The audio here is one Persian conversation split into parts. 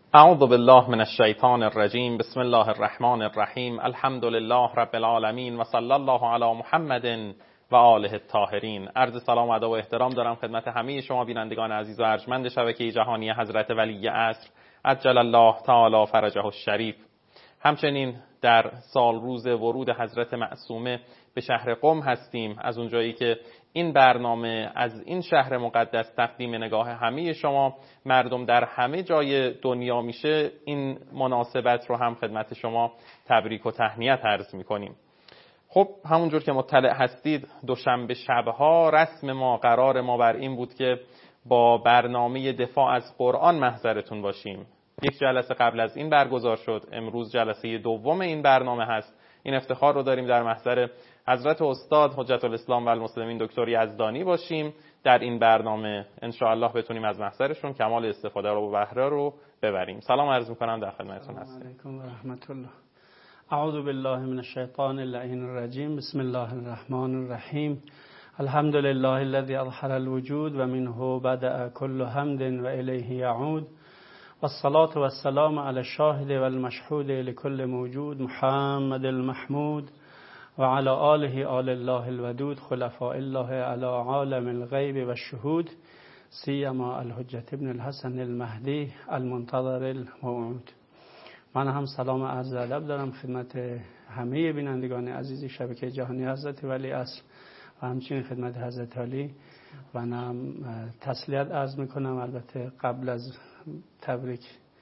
اعوذ بالله من الشیطان الرجیم. بسم الله الرحمن الرحیم. الحمد لله رب العالمین و صلی الله علی محمد و آله الطاهرین. عرض سلام و ادب و احترام دارم خدمت همه شما بینندگان عزیز و ارجمند شبکه جهانی حضرت ولی عصر عجل الله تعالی فرجه الشریف. همچنین در سال روز ورود حضرت معصومه به شهر قم هستیم. از اونجایی که این برنامه از این شهر مقدس تقدیم نگاه همه شما مردم در همه جای دنیا میشه، این مناسبت رو هم خدمت شما تبریک و تهنیت عرض میکنیم. خب همونجور که مطلع هستید دوشنبه شبها رسم ما، قرار ما بر این بود که با برنامه دفاع از قرآن محضرتون باشیم. یک جلسه قبل از این برگزار شد، امروز جلسه دوم این برنامه هست. این افتخار رو داریم در محضر حضرت استاد حجت الاسلام و المسلمین دکتر یزدانی باشیم. در این برنامه ان شاء الله بتونیم از محضرشون کمال استفاده رو و بهره رو ببریم. سلام عرض می‌کنم، در خدمتتون هستم. علیکم و رحمت الله. اعوذ بالله من الشیطان اللعین الرجیم. بسم الله الرحمن الرحیم. الحمد لله الذي اظهر الوجود و منه بدأ كل حمد و الیه یعود. والصلاة والسلام على الشاهد والمشهود لكل موجود محمد المحمود وعلى آله آل الله الودود خلفاء الله على عالم الغیب والشهود سیما الحجة ابن الحسن المهدی المنتظر الموعود. من هم سلام عرض ادب دارم خدمت همه بینندگان عزیز شبکه جهانی حضرت ولی عصر و همچنین خدمت حضرت علی و هم تسلیت عرض میکنم. البته قبل از تبریک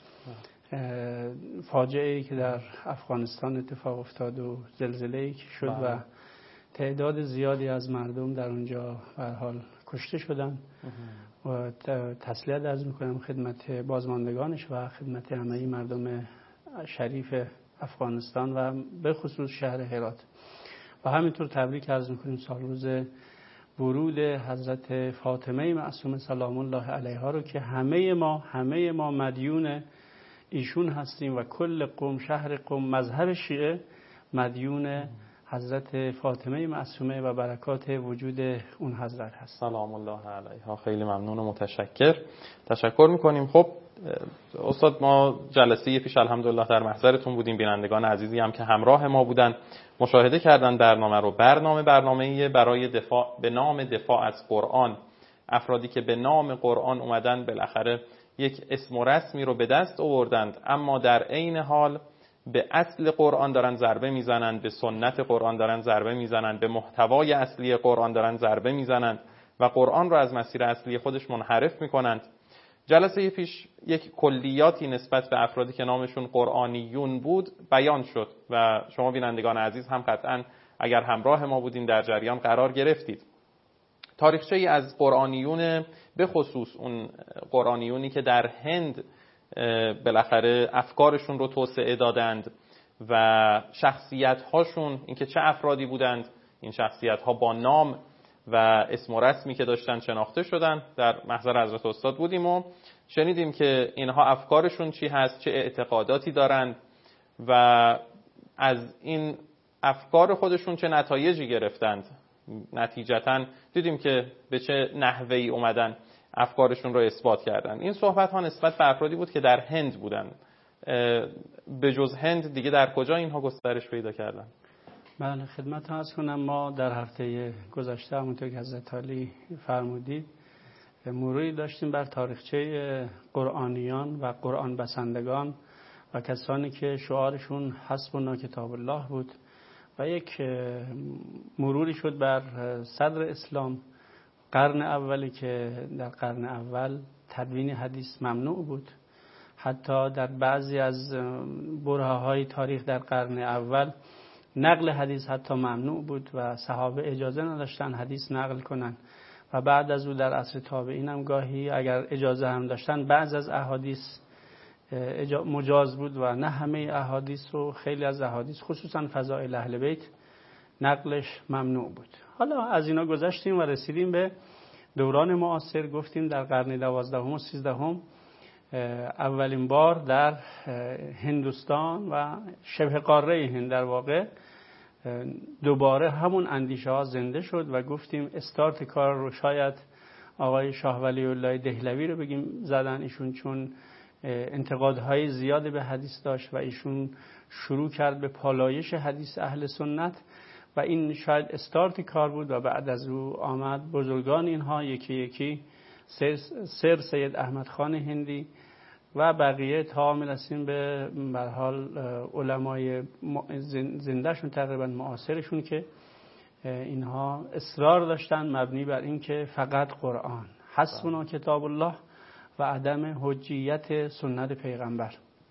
فاجعه ای که در افغانستان اتفاق افتاد و زلزله ای که شد و تعداد زیادی از مردم در اونجا به هر حال کشته شدن و تسلیت عرض میکنم خدمت بازماندگانش و خدمت همه مردم شریف افغانستان و به خصوص شهر هرات. و همینطور تبریک عرض میکنیم سال روز ورود حضرت فاطمه معصومه سلام الله علیها رو که همه ما مدیون ایشون هستیم و کل قم، شهر قم، مذهب شیعه مدیون حضرت فاطمه معصومه و برکات وجود اون حضرت هست سلام الله علیها. خیلی ممنون و تشکر میکنیم. خب استاد، ما جلسه پیش الحمدلله در محضرتون بودیم. بینندگان عزیزی هم که همراه ما بودن مشاهده کردن برنامه رو. برنامه برای دفاع به نام دفاع از قرآن. افرادی که به نام قرآن اومدن بالاخره یک اسم و رسمی رو به دست آوردند، اما در عین حال به اصل قرآن دارن ضربه میزنند، به سنت قرآن دارن ضربه میزنند، به محتوای اصلی قرآن دارن ضربه میزنند و قرآن رو از مسیر اصلی خودش منحرف میکنند. جلسه پیش یک کلیاتی نسبت به افرادی که نامشون قرآنیون بود بیان شد و شما بینندگان عزیز هم قطعاً اگر همراه ما بودین در جریان قرار گرفتید. تاریخچه‌ای از قرآنیون، به خصوص اون قرآنیونی که در هند بالاخره افکارشون رو توسعه دادند و شخصیت‌هاشون، اینکه چه افرادی بودند، این شخصیت‌ها با نام و اسم و رسمی که داشتن شناخته شدن. در محضر حضرت استاد بودیم و شنیدیم که اینها افکارشون چی هست، چه اعتقاداتی دارند و از این افکار خودشون چه نتایجی گرفتند. نتیجتاً دیدیم که به چه نحوهی اومدن افکارشون رو اثبات کردن. این صحبت ها نسبت به افرادی بود که در هند بودن. به جز هند دیگه در کجا اینها گسترش پیدا کردن؟ بله خدمت عرض کنم. ما در هفته گذشته همونطور که حضرت علی فرمودید مروری داشتیم بر تاریخچه قرآنیان و قرآن بسندگان و کسانی که شعارشون حسبنا کتاب الله بود و یک مروری شد بر صدر اسلام، قرن اولی که در قرن اول تدوین حدیث ممنوع بود. حتی در بعضی از برهه‌های تاریخ در قرن اول نقل حدیث حتی ممنوع بود و صحابه اجازه نداشتن حدیث نقل کنن و بعد از او در عصر تابعین هم گاهی اگر اجازه هم داشتن بعض از احادیث مجاز بود و نه همه احادیث و خیلی از احادیث خصوصا فضائل اهل بیت نقلش ممنوع بود. حالا از اینا گذشتیم و رسیدیم به دوران معاصر. گفتیم در قرن 12 و 13 اولین بار در هندوستان و شبه قاره هند در واقع دوباره همون اندیشه ها زنده شد و گفتیم استارت کار رو شاید آقای شاه ولی الله دهلوی رو بگیم زدن ایشون، چون انتقادهای زیادی به حدیث داشت و ایشون شروع کرد به پالایش حدیث اهل سنت و این شاید استارت کار بود و بعد از او آمد بزرگان اینها یکی یکی سر سید احمد خان هندی و بقیه تا میرسیم به حال علمای زندهشون تقریبا معاصرشون که اینها اصرار داشتن مبنی بر این که فقط قرآن حسبنا کتاب الله و عدم حجیت سنت پیغمبر.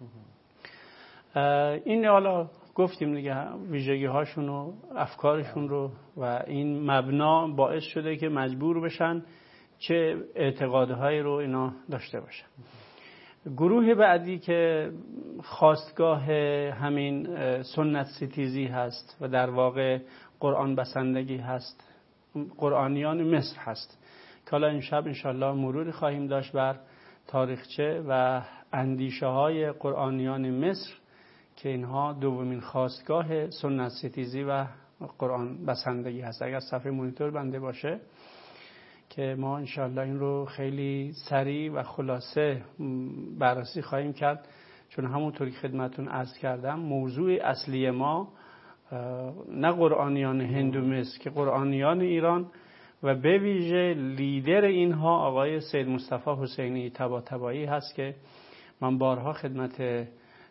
این حالا گفتیم دیگه ویژگی هاشون و افکارشون رو و این مبنا باعث شده که مجبور بشن چه اعتقادهایی رو اینا داشته باشن. گروه بعدی که خواستگاه همین سنت ستیزی هست و در واقع قرآن بسندگی هست، قرآنیان مصر هست که حالا این شب انشالله مروری خواهیم داشت بر تاریخچه و اندیشه های قرآنیان مصر که اینها دومین خواستگاه سنت ستیزی و قرآن بسندگی هست. اگر صفحه مونیتور بنده باشه که ما انشالله این رو خیلی سریع و خلاصه بررسی خواهیم کرد، چون همونطوری که خدمتون عرض کردم موضوع اصلی ما نه قرآنیان هند و مصر که قرآنیان ایران و به ویژه لیدر اینها آقای سید مصطفی حسینی طباطبایی هست که من بارها خدمت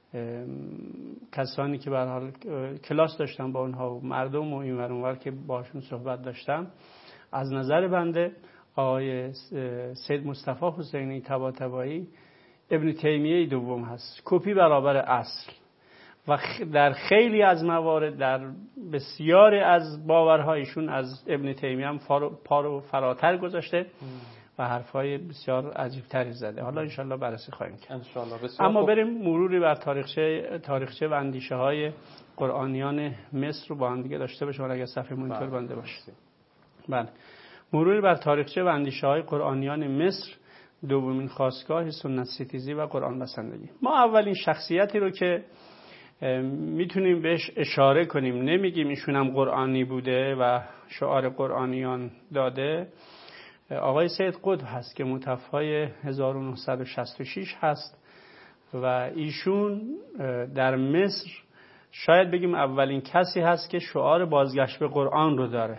کسانی که به هر حال کلاس داشتم با اونها و مردم و این ور اونور که باشون صحبت داشتم، از نظر بنده آقای سید مصطفی حسینی طباطبایی ابن تیمیه دوم هست، کپی برابر اصل و در خیلی از موارد در بسیاری از باورهایشون از ابن تیمیه هم پارو فراتر گذاشته و حرفای بسیار عجیب تری زده. حالا انشالله بررسی خواهیم کرد. اما بریم مروری بر تاریخچه و اندیشه های قرآنیان مصر رو با هم دیگه داشته باشیم اگر صفحه مونیتور بنده باشه. بله، مروری بر تاریخچه و اندیشه های قرآنیان مصر، دومین خاستگاه سنت ستیزی و قرآن بسندگی. ما اولین شخصیتی رو که میتونیم بهش اشاره کنیم، نمیگیم ایشون هم قرآنی بوده و شعار قرآنیان داده، آقای سید قطب هست که متوفای 1966 هست و ایشون در مصر شاید بگیم اولین کسی هست که شعار بازگشت به قرآن رو داره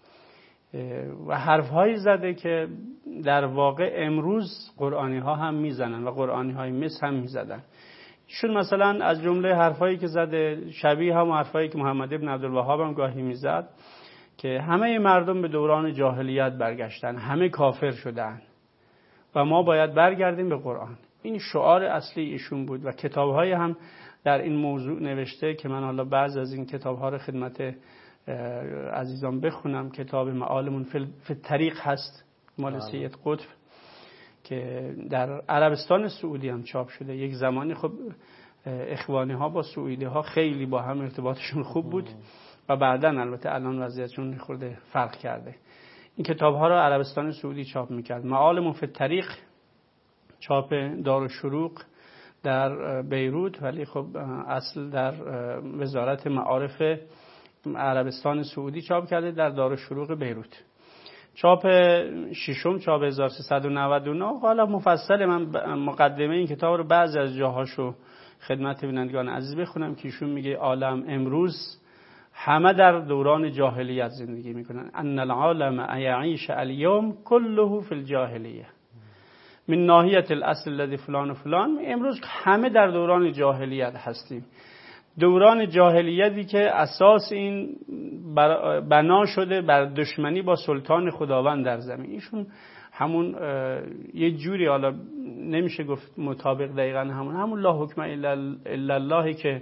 و حرفهایی زده که در واقع امروز قرآنی ها هم میزنن و قرآنی های مصر هم میزدن. ایشون مثلا از جمله حرفهایی که زده شبیه هم حرفهایی که محمد ابن عبدالوهاب هم گاهی میزد که همه مردم به دوران جاهلیت برگشتن، همه کافر شدن و ما باید برگردیم به قرآن. این شعار اصلی ایشون بود و کتاب‌های هم در این موضوع نوشته که من حالا بعضی از این کتاب‌ها رو خدمت عزیزان بخونم. کتاب معالم فی الطریق هست مال سید قطب که در عربستان سعودی هم چاپ شده. یک زمانی خب اخوانی ها با سعودی ها خیلی با هم ارتباطشون خوب بود و بعداً البته الان وضعیتشون خورده فرق کرده. این کتاب ها رو عربستان سعودی چاپ میکرد. معالم فی الطریق چاپ دارالشروق در بیروت، ولی خب اصل در وزارت معارف عربستان سعودی چاپ کرده در دارالشروق بیروت. چاپ ششم چاپ 1399. حالا مفصل من مقدمه این کتاب رو بعضی از جاهاشو خدمت بینندگان عزیز بخونم که ایشون میگه عالم امروز همه در دوران جاهلیت زندگی میکنن. ان العالم یعیش اليوم كله فی الجاهلیه من ناحیه الاصل الذی فلان و فلان. امروز همه در دوران جاهلیت هستیم، دوران جاهلیتی که اساس این بنا شده بر دشمنی با سلطان خداوند در زمین. ایشون همون یه جوری، حالا نمیشه گفت مطابق دقیقا همون لا حکم الا الله که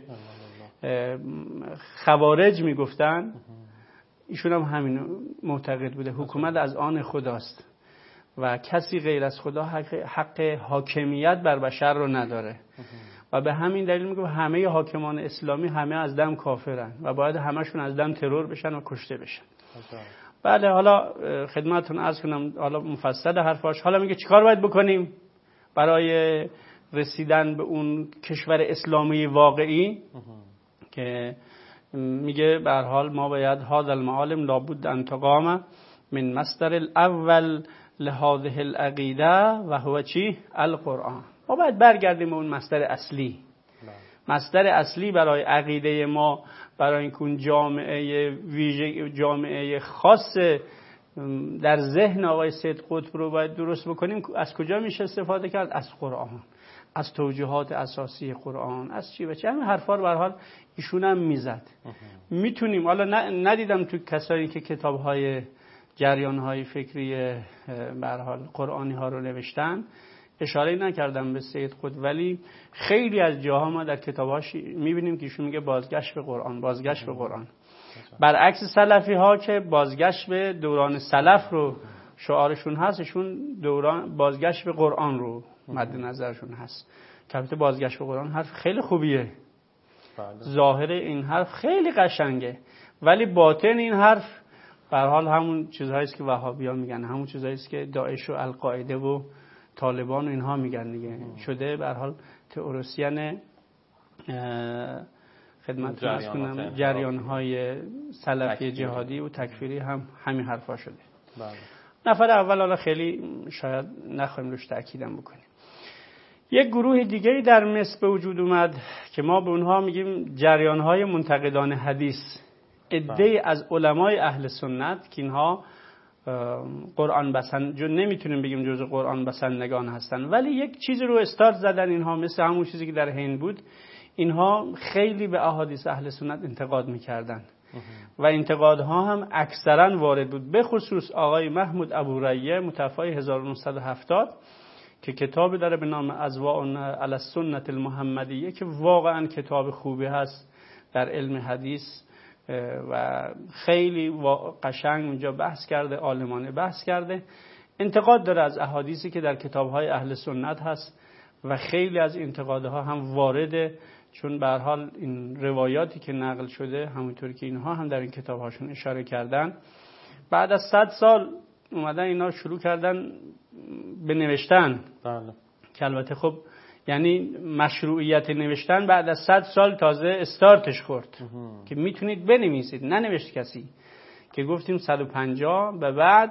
خوارج میگفتن، ایشون هم همین معتقد بوده، حکومت از آن خداست و کسی غیر از خدا حق حاکمیت بر بشر رو نداره و به همین دلیل میگه همه حاکمان اسلامی همه از دم کافرن و باید همشون از دم ترور بشن و کشته بشن. بله، حالا خدمتتون عرض کنم حالا مفصل حرفاش. حالا میگه چیکار باید بکنیم برای رسیدن به اون کشور اسلامی واقعی که میگه به هر حال ما باید هذا المعالم لابد ان تقام من مصدر الاول لهذه العقیده و هو چی؟ القرآن. ما باید برگردیم به اون مصدر اصلی. مصدر اصلی برای عقیده ما، برای اینکه اون جامعه ویژه، جامعه خاص در ذهن آقای سید قطب رو باید درست بکنیم. از کجا میشه استفاده کرد؟ از قرآن، از توجیهات اساسی قرآن، از چی و چه. همین حرفا رو به هر حال ایشون هم میزد. میتونیم، حالا ندیدم تو کسایی که کتاب‌های جریان‌های فکری به هر حال قرآنی ها رو نوشتن اشاره نکردم به سید قطب، ولی خیلی از جاها ما در کتاباش میبینیم که ایشون میگه بازگشت به قرآن، بازگشت به قرآن. برعکس سلفی ها که بازگشت به دوران سلف رو شعارشون هست، ایشون دوران بازگشت به قرآن رو مد نظرشون هست. که البته بازگشت به قرآن حرف خیلی خوبیه، ظاهر این حرف خیلی قشنگه، ولی باطن این حرف به هر حال همون چیزهایی است که وهابیان میگن، همون چیزهایی است که داعش و القاعده و طالبان و اینها میگن دیگه. شده به هر حال تئوریسین خدمت عرض کنم جریان‌های سلفی جهادی و تکفیری هم همین حرفا شده. نفر اول حالا خیلی شاید نخواهیم روش تأکیدم بکنیم. یک گروه دیگه‌ای در مصر به وجود اومد که ما به اونها میگیم جریان‌های منتقدان حدیث. عده‌ای از علمای اهل سنت که اینها قرآن بسند، نمیتونیم بگیم جزء قرآن بسندگان هستن، ولی یک چیزی رو استارت زدن اینها، مثل همون چیزی که در هند بود. اینها خیلی به احادیث اهل سنت انتقاد میکردن و انتقادها هم اکثرا وارد بود. به خصوص آقای محمود ابوریه متوفی 1970 که کتابی داره به نام اضواء علی السنة المحمدیه که واقعا کتاب خوبی هست در علم حدیث و خیلی قشنگ اونجا بحث کرده، عالمانه بحث کرده. انتقاد داره از احادیثی که در کتاب‌های اهل سنت هست و خیلی از انتقادها هم وارده، چون به هر حال این روایاتی که نقل شده همونطور که اینها هم در این کتاب‌هاشون اشاره کردن، بعد از 100 سال اومدن اینا شروع کردن به نوشتن. بله. که البته خب یعنی مشروعیت نوشتن بعد از 100 سال تازه استارتش خورد که میتونید بنویسید، ننوشت کسی. که گفتیم 150 به بعد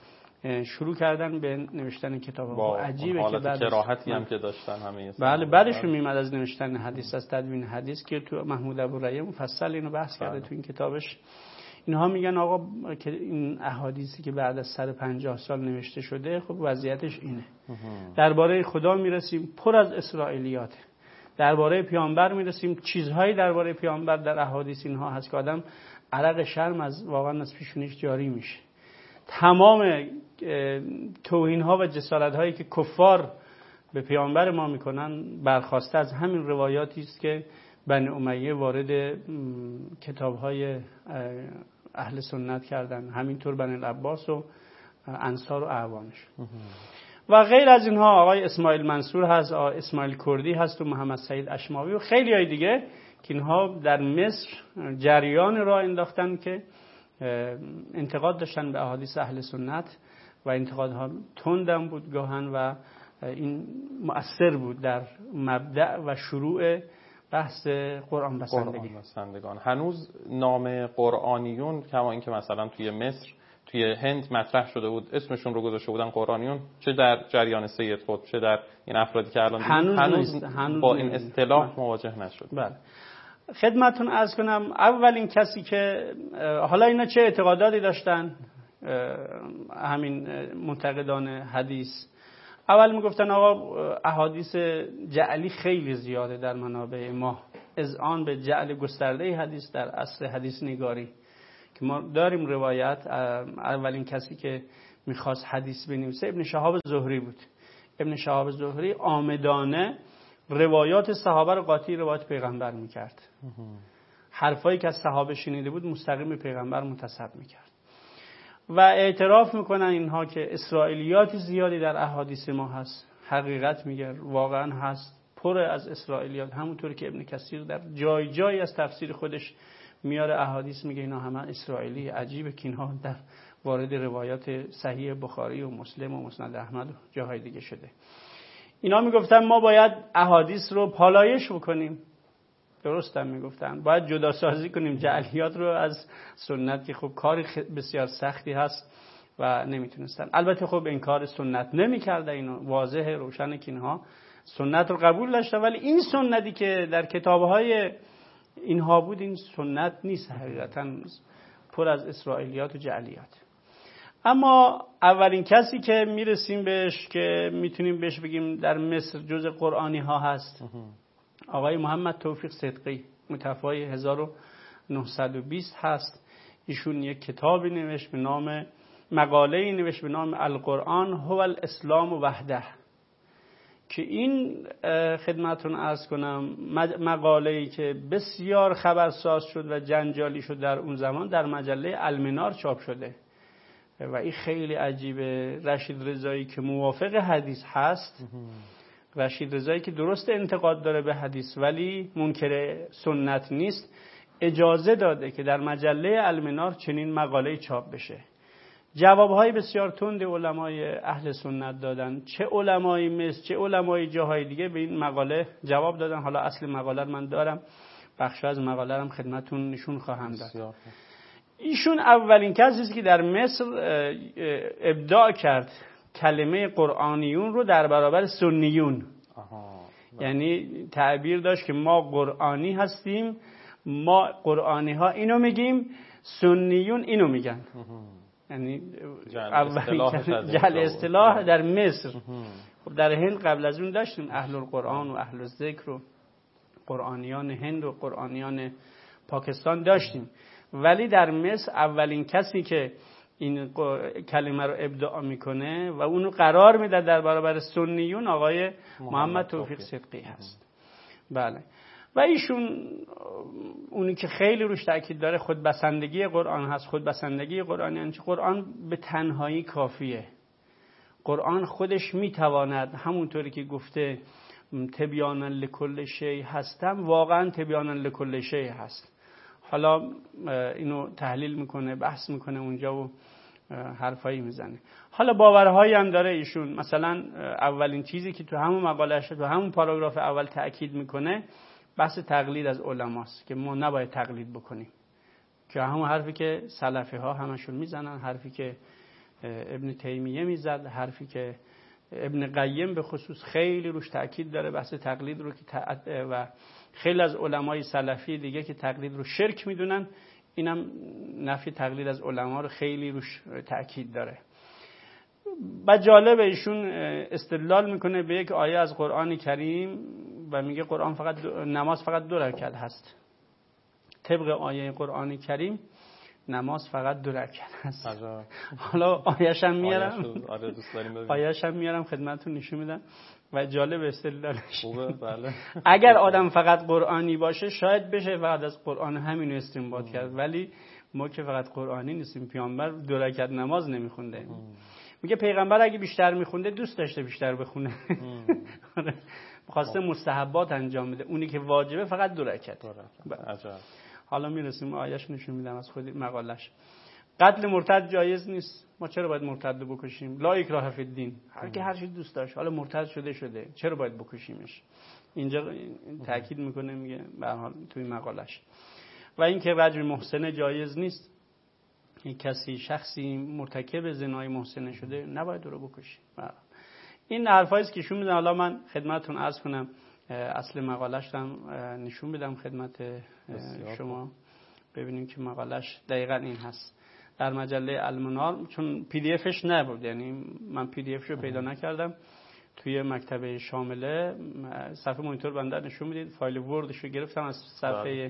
شروع کردن به نوشتن کتاب. عجیبه که بعد کراهتی هم که داشتن همه. بله، بعدشون میمد از نوشتن حدیث، از تدوین حدیث که تو محمود ابوریه مفصل اینو بحث کرده تو این کتابش. اینها میگن آقا که این احادیثی که بعد از 150 سال نوشته شده، خب وضعیتش اینه. درباره خدا میرسیم پر از اسرائیلیات، درباره پیامبر میرسیم چیزهایی درباره پیامبر در احادیث اینها هست که آدم عرق شرم از واقعا از پیشونیش جاری میشه. تمام توهین ها و جسارت هایی که کفار به پیامبر ما میکنن برخواسته از همین روایاتی است که بنی امیه وارد کتاب های اهل سنت کردن، همینطور بنی العباس و انصار و اعوانش. و غیر از اینها آقای اسماعیل منصور هست، آقای اسماعیل کردی هست و محمد سعید اشماوی و خیلی های دیگه که اینها در مصر جریان را انداختن که انتقاد داشتن به احادیث اهل سنت و انتقادها تندم بود گاهن و این مؤثر بود در مبدأ و شروع بحث قرآن بسندگان. هنوز نام قرآنیون کما اینکه مثلا توی مصر، توی هند مطرح شده بود، اسمشون رو گذاشته بودن قرآنیون، چه در جریان سید قطب چه در این افرادی که الان هنوز با این اصطلاح مواجه نشد. بله. خدمتون عرض کنم اولین کسی که حالا اینا چه اعتقاداتی داشتن همین منتقدان حدیث، اول میگفتن آقا احادیث جعلی خیلی زیاده در منابع ما، اذعان به جعل گسترده حدیث در عصر حدیث نگاری که ما داریم روایت. اولین کسی که میخواست حدیث بنویسه ابن شهاب زهری بود. ابن شهاب زهری عامدانه روایات صحابه رو قاطی روایات پیغمبر میکرد. حرفایی که از صحابه شنیده بود مستقیم به پیغمبر منتسب میکرد و اعتراف میکنن اینها که اسرائیلیات زیادی در احادیث ما هست. حقیقت میگه واقعا هست، پر از اسرائیلیات، همونطور که ابن کثیر در جای جایی از تفسیر خودش میاره احادیث میگه اینا همه اسرائیلی. عجیبه که اینها در وارد روایات صحیح بخاری و مسلم و مسند احمد و جاهای دیگه شده. اینا میگفتن ما باید احادیث رو پالایش بکنیم. درست هم میگفتن باید جدا سازی کنیم جعلیات رو از سنت که خب کار بسیار سختی هست و نمیتونستن. البته خب انکار سنت نمیکرده، اینو واضحه روشنه که اینها سنت رو قبول داشته، ولی این سنتی که در کتابهای اینها بود این سنت نیست، حقیقتا پر از اسرائیلیات و جعلیات. اما اولین کسی که میرسیم بهش که میتونیم بهش بگیم در مصر جز قرآنی ها هست آقای محمد توفیق صدقی، متوفی 1920 هست. ایشون یک کتابی نوشت به نام مقاله‌ای نوشت به نام القرآن هو الاسلام وحده، که این خدمتتون عرض کنم مقاله‌ای که بسیار خبرساز شد و جنجالی شد در اون زمان در مجله المنار چاپ شده و این خیلی عجیبه. رشید رضایی که موافق حدیث هست، رشید رضایی که درست انتقاد داره به حدیث ولی منکر سنت نیست، اجازه داده که در مجله المنار چنین مقاله چاپ بشه. جوابهای بسیار تند علمای اهل سنت دادن، چه علمای مصر چه علمای جاهای دیگه به این مقاله جواب دادن. حالا اصل مقاله من دارم، بخش از مقاله هم خدمتون نشون خواهم داد. ایشون اولین کسی است که در مصر ابداع کرد کلمه قرآنیون رو در برابر سنیون. یعنی تعبیر داشت که ما قرآنی هستیم، ما قرآنی ها اینو میگیم، سنیون اینو میگن. یعنی جعل اصطلاح در مصر. خب در هند قبل از اون داشتیم اهل القرآن و اهل الذکر و قرآنیان هند و قرآنیان پاکستان داشتیم، ولی در مصر اولین کسی که این کلمه رو ابداع میکنه و اونو قرار میده در برابر سنیون آقای محمد توفیق صدقی هست. بله. و ایشون اونی که خیلی روش تاکید داره خودبسندگی قرآن هست. خودبسندگی قرآن یعنی قرآن به تنهایی کافیه. قرآن خودش میتواند همونطوری که گفته تبیانا لکل شیء هستم، واقعا تبیانا لکل شیء هست. حالا اینو تحلیل میکنه، بحث میکنه اونجا و حرفایی میزنه. حالا باورهایی هم داره ایشون. مثلا اولین چیزی که تو همون مقاله‌اش تو همون پاراگراف اول تأکید میکنه بحث تقلید از علماست، که ما نباید تقلید بکنیم، که همون حرفی که سلفی ها همشون میزنن، حرفی که ابن تیمیه میزد، حرفی که ابن قیم به خصوص خیلی روش تأکید داره، بحث تقلید رو که و خیلی از علمای سلفی دیگه که تقلید رو شرک میدونن، اینم نفی تقلید از علما رو خیلی روش تأکید داره. و جالب ایشون استدلال میکنه به یک آیه از قرآن کریم و میگه قرآن نماز فقط 2 رکعت هست. طبق آیه قرآن کریم نماز فقط 2 رکعت هست. حالا آیه‌ش هم میارم خدمتتون نشون میدم و جالب استدلالش خوبه. بله. اگر آدم فقط قرآنی باشه شاید بشه فقط از قرآن همینو استنباط کرد، ولی ما که فقط قرآنی نیستیم. پیامبر 2 رکعت نماز نمیخونده. میگه پیغمبر اگه بیشتر میخونده دوست داشته بیشتر بخونه. خواسته مستحبات انجام بده، اونی که واجبه فقط 2 رکعت. حالا میرسیم آیه‌اش نشون میدم از خود مقالش. قتل مرتد جایز نیست. ما چرا باید مرتد رو بکشیم؟ لا اکراه فی الدین. هر کی هر چی دوست داشت، حالا مرتد شده چرا باید بکشیمش؟ اینجا تاکید میکنه، میگه به هر حال توی مقالش. و اینکه رجم محسنه جایز نیست. یک کسی شخصی مرتکب زنای محسنه شده نباید رو بکشیم. این حرفایی است که شون میدم. حالا من خدمتتون عرض کنم اصل مقالش هم نشون بدم خدمت شما ببینیم که مقالش دقیقاً این هست. در مجله المنار، چون پی دی افش نبود، یعنی من پی دی اف رو پیدا نکردم، توی مکتبه شامله صفحه مانیتور بنده نشون میدید، فایل وردش رو گرفتم از صفحه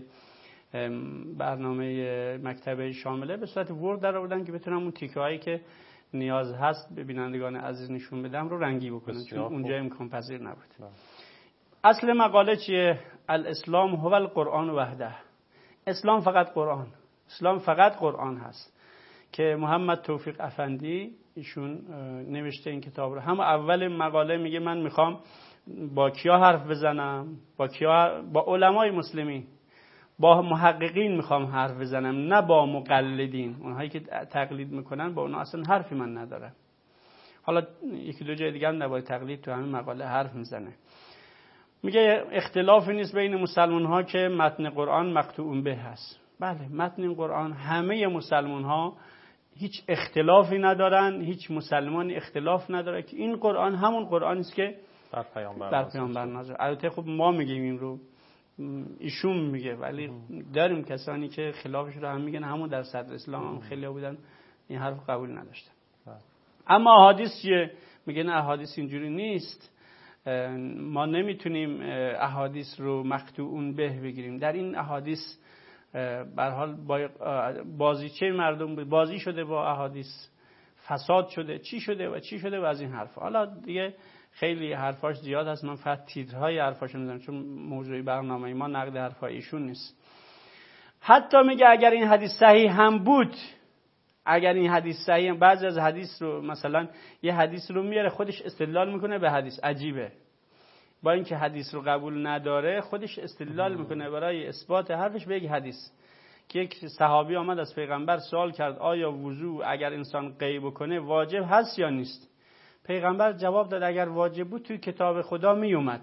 برنامه مکتبه شامله به صورت ورد در آوردم که بتونم اون تیکه هایی که نیاز هست به بینندگان عزیز نشون بدم رو رنگی بکنم، چون اونجا امکان پذیر نبود. اصل مقاله چیه؟ الاسلام هو القرآن وحده. اسلام فقط قرآن، اسلام فقط قرآن هست که محمد توفیق افندی ایشون نوشته این کتاب رو. هم اول مقاله میگه من میخوام با کیا حرف بزنم، با علمای مسلمین، با محققین میخوام حرف بزنم، نه با مقلدین، اونهایی که تقلید میکنن با اونها اصلا حرفی من ندارم. حالا یکی دو جای دیگه هم نباید تقلید تو همین مقاله حرف میزنه. میگه اختلافی نیست بین مسلمان ها که متن قرآن مقطوع به هست. بله، متن قرآن همه مسلمان ها هیچ اختلافی ندارن، هیچ مسلمانی اختلاف نداره که این قرآن همون قرآنی است که بر پیامبر نازل. البته خب ما میگیم این رو، ایشون میگه، ولی داریم کسانی که خلافش رو هم میگن. همون در صدر اسلام هم خیلی بودن این حرف قبول نداشتن. اما احادیث چیه؟ میگن احادیث اینجوری نیست، ما نمیتونیم احادیث رو مقطوعون به بگیریم. در این احادیث به هر حال بازیچه مردم بود، بازی شده با احادیث، فساد شده، چی شده و از این حرفا. حالا دیگه خیلی حرفاش زیاد هست، من فقط تیترهای حرفاشو میزنم چون موضوع برنامه ما نقد حرفای ایشون نیست. حتی میگه اگر این حدیث صحیح هم بود، اگر این حدیث صحیح هم، بعضی از حدیث رو مثلا یه حدیث رو میاره خودش استدلال میکنه به حدیث، عجیبه، با اینکه حدیث رو قبول نداره خودش استدلال میکنه برای اثبات حرفش به یک حدیث. که یک صحابی آمد از پیغمبر سوال کرد آیا وضو اگر انسان قی بکنه واجب هست یا نیست؟ پیغمبر جواب داد اگر واجب بود توی کتاب خدا می اومد.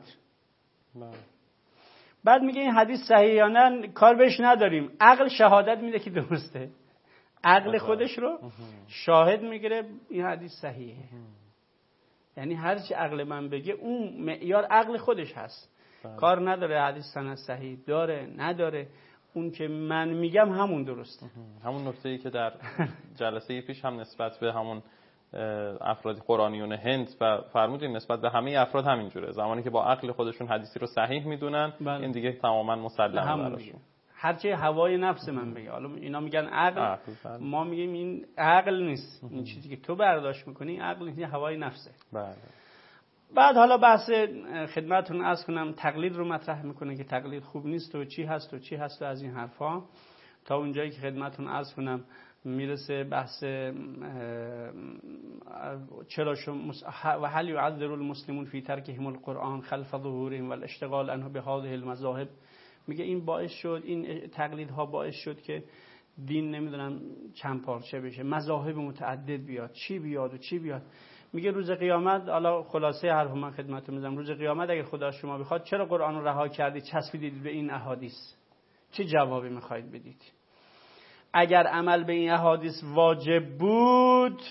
بعد میگه این حدیث صحیح یا نه کار بهش نداریم، عقل شهادت میده که درسته، عقل خودش رو شاهد میگیره این حدیث صحیحه. یعنی هر چی عقل من بگه اون معیار عقل خودش هست. کار نداره حدیث سند صحیح داره نداره، اون که من میگم همون درسته. همون نکته‌ای که در جلسه پیش هم نسبت به همون افراد قرآنیون هند و فرمودین نسبت به همه افراد همینجوره، زمانی که با عقل خودشون حدیثی رو صحیح میدونن این دیگه تماما مسلمه براشون. هرچی هوای نفس من بگه، حالا اینا میگن عقل، ما میگیم این عقل نیست، این چیزی که تو برداشت میکنی عقل نیست، هوای نفسه. بله. بعد حالا بحث خدمتتون عرض کنم تقلید رو مطرح میکنه که تقلید خوب نیست و چی هست و از این حرفا، تا اونجایی که خدمتتون عرض کنم میرسه بحث چرا و هل يعذر المسلمون فی ترکهم القرآن خلف ظهورهم والاشتغال عنه بهذه المذاهب. میگه این باعث شد، این تقلیدها باعث شد که دین نمیدونم چند پارچه بشه، مذاهب متعدد بیاد، چی بیاد. میگه روز قیامت، حالا خلاصه حرف من خدمتتون میذارم، روز قیامت اگر خدا شما بخواد چرا قرآن رو رها کردید چسبیدید به این احادیث؟ چه جوابی میخواید بدید؟ اگر عمل به این احادیث واجب بود،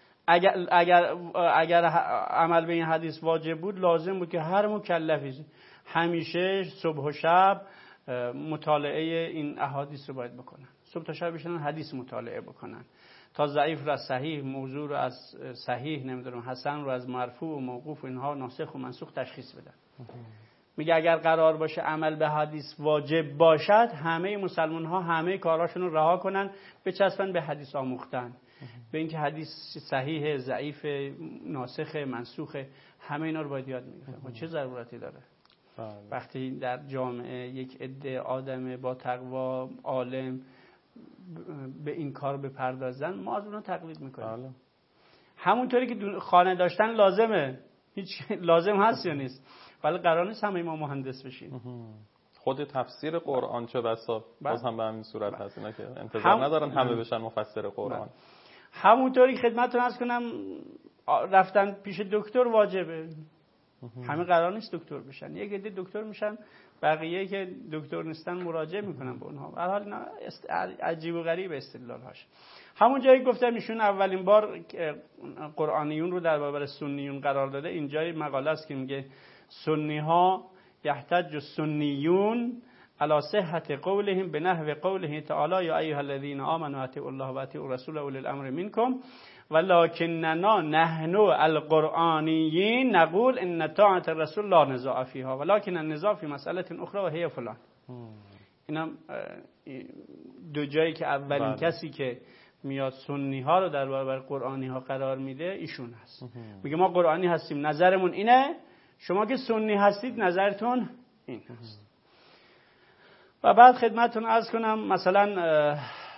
اگر عمل به این حدیث واجب بود، لازم بود که هر مکلفی همیشه صبح و شب مطالعه این احادیث رو باید بکنن. صبح تا شب بشنن حدیث مطالعه بکنن تا ضعیف رو از صحیح، موضوع رو از صحیح، نمیدونم حسن رو از مرفوع و موقوف و اینها ناسخ و منسوخ تشخیص بدن. میگه اگر قرار باشه عمل به حدیث واجب باشد، همه مسلمان ها همه کاراشون رو رها کنن، بچسبن به حدیث آموختن، به اینکه حدیث صحیح، ضعیف، ناسخ، منسوخ، همه اینا رو باید یاد میگیرن. چه ضرورتی داره؟ وقتی در جامعه یک عده آدم با تقوا، عالم به این کار بپردازن، ما از اونها تقلید میکنیم. همونطوری که خانه داشتن لازمه، هیچ لازم هست یا نیست، ولی قرار نیست همه ما مهندس بشیم. خود تفسیر قرآن چه بسا باز هم به همین صورت هست، اینا که انتظار ندارن همه بشن مفسر قرآن. همونطوری که خدمتتون عرض کنم رفتن پیش دکتر واجبه، همه قرار نیست دکتر بشن، یک عده دکتر میشن، بقیه که دکتر نیستن مراجعه میکنن به اونها. در حال اینا عجیب و غریب استدلال هاش. همون جایی گفتم ایشون اولین بار قرآنیون رو در برابر سنیون قرار داده. اینجای مقاله است که میگه سنی ها یحتج السنیون علی صحت قولهم بنحو قوله تعالی یا ایها الذین آمنوا اطیعوا الله و اطیعوا الرسول و اولی الامر منکم ولکننا نحن القرآنیین نقول ان طاعة الرسول لا نزاع فیها ولکن النزاع فی مسئله اخرى و هی فلان. اینا دو جایی که اولین کسی که میاد سنی ها رو در برابر قرآنی ها قرار میده ایشون هست. میگه ما قرآنی هستیم، نظرمون اینه، شما که سنی هستید نظرتون این هست. و بعد خدمتتون عرض کنم مثلا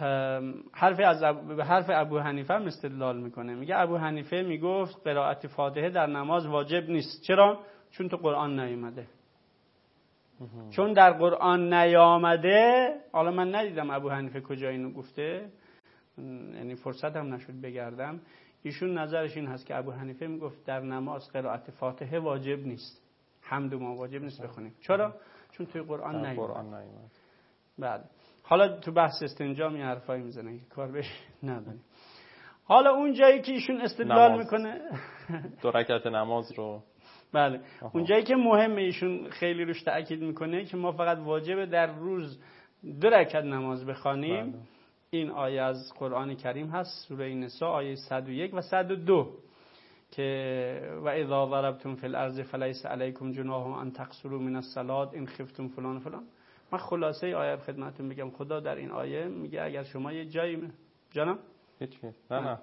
حرف ابو حنیفه هم استدلال میکنه. میگه ابو حنیفه میگفت قرائت فاتحه در نماز واجب نیست. چرا؟ چون تو قرآن نیامده. چون در قرآن نیامده. حالا من ندیدم ابو حنیفه کجا اینو گفته، یعنی فرصت هم نشد بگردم. ایشون نظرش این هست که ابو حنیفه میگفت در نماز قرائت فاتحه واجب نیست، حمد ما واجب نیست بخونیم. چرا؟ چون توی قرآن نیامده. بعد حالا تو بحث استنجا می حرفایی میزنه که کار بهش نداریم. حالا اون جایی که ایشون استدلال میکنه دو رکعت نماز رو بله. اونجایی که مهمه ایشون خیلی روش تاکید میکنه که ما فقط واجبه در روز 2 رکعت نماز بخوانیم. این آیه از قرآن کریم هست، سوره نساء آیه 101 و 102 که و اذا ضربتم فی الارض فلیس علیکم جناح ان تقصروا من الصلاة ان خفتم فلان فلان. من خلاصه آیه خدمتتون میگم. خدا در این آیه میگه اگر شما یه جایی جانم نه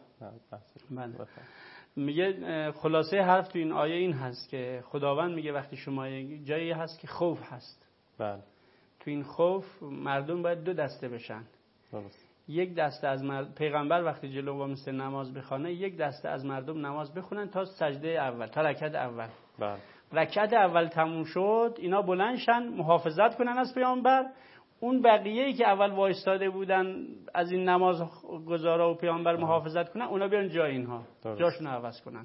میگه خلاصه حرف تو این آیه این هست که خداوند میگه وقتی شما یه جایی هست که خوف هست، بله، تو این خوف مردم باید 2 دسته بشن. درست. یک دسته از پیغمبر وقتی جلو وامسته نماز بخونه، یک دسته از مردم نماز بخونن تا سجده اول، تا رکعت اول. بله. رکعت اول تموم شد، اینا بلند شن محافظت کنن از پیامبر. اون بقیه‌ای که اول وایستاده بودن از این نماز گزارا و پیامبر محافظت کنن، اونا بیان جای اینها، جاشون عوض کنن.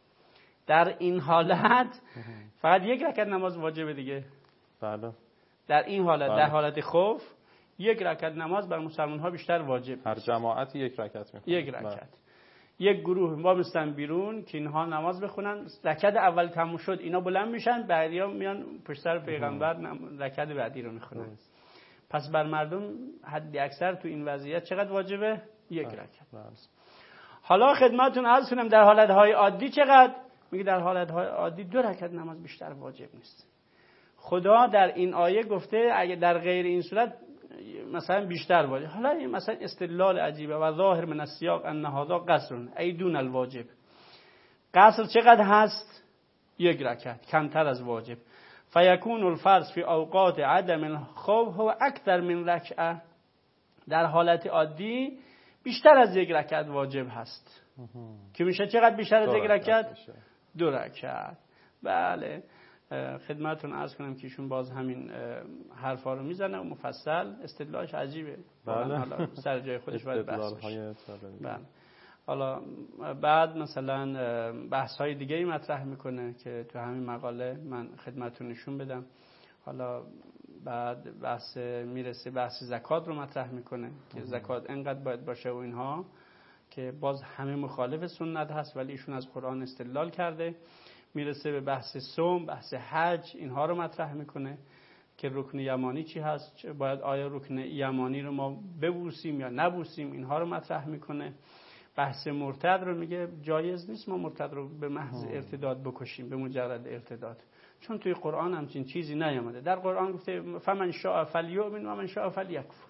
در این حالت فقط 1 رکعت نماز واجبه دیگه. بله. در این حالت، در حالت خوف 1 رکعت نماز بر مسلمان ها بیشتر واجب. هر جماعتی 1 رکعت میخونن. 1 رکعت. یک گروه وامستن بیرون که اینها نماز بخونن، رکعت اول تموم شد اینا بلند میشن، بعدیا میان پشت سر پیغمبر رکعت بعدی رو میخونن. پس بر مردم حد اکثر تو این وضعیت چقدر واجبه؟ 1 رکعت. حالا خدمتتون عرض کنم در حالتهای عادی چقدر؟ میگه در حالتهای عادی 2 رکعت نماز بیشتر واجب نیست. خدا در این آیه گفته اگه در غیر این صورت مثلا بیشتر واجب. حالا این مثلا استدلال عجیبه و ظاهر من السیاق ان هذا قصر ای دون الواجب. قصر چقدر هست؟ 1 رکعت، کمتر از واجب. فیکون الفرض فی اوقات عدم الخوف هو اکثر من رکعه. در حالت عادی بیشتر از 1 رکعت واجب هست که میشه چقدر بیشتر از 1 رکعت؟ 2 رکعت. بله. خدمتتون عرض کنم که ایشون باز همین حرفا رو میزنه و مفصل استدلالش عجیبه. بله. حالا سر جای خودش باید بحث بشه. بله. حالا بعد مثلا بحث های دیگه ای مطرح میکنه که تو همین مقاله من خدمتتون نشون بدم. حالا بعد بحث میرسه بحث زکات رو مطرح میکنه که زکات انقدر باید باشه و اینها، که باز همه مخالف سنت هست ولی ایشون از قرآن استدلال کرده. میرسه به بحث صوم، بحث حج، اینها رو مطرح میکنه که رکن یمانی چی هست، باید آیا رکن یمانی رو ما ببوسیم یا نبوسیم، اینها رو مطرح میکنه. بحث مرتد رو میگه جایز نیست ما مرتد رو به محض ارتداد بکشیم، به مجرد ارتداد، چون توی قرآن همچین چیزی نیامده. در قرآن گفته فمن شاء فلیؤمن و من شاء فلیکفر.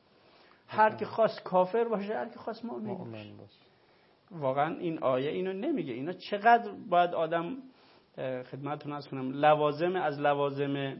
هر کی خواست کافر باشه، هر کی خواست مؤمن باشه. واقعا این آیه اینو نمیگه. اینا چقدر باید آدم خدمتتون عرض کنم لوازم از لوازم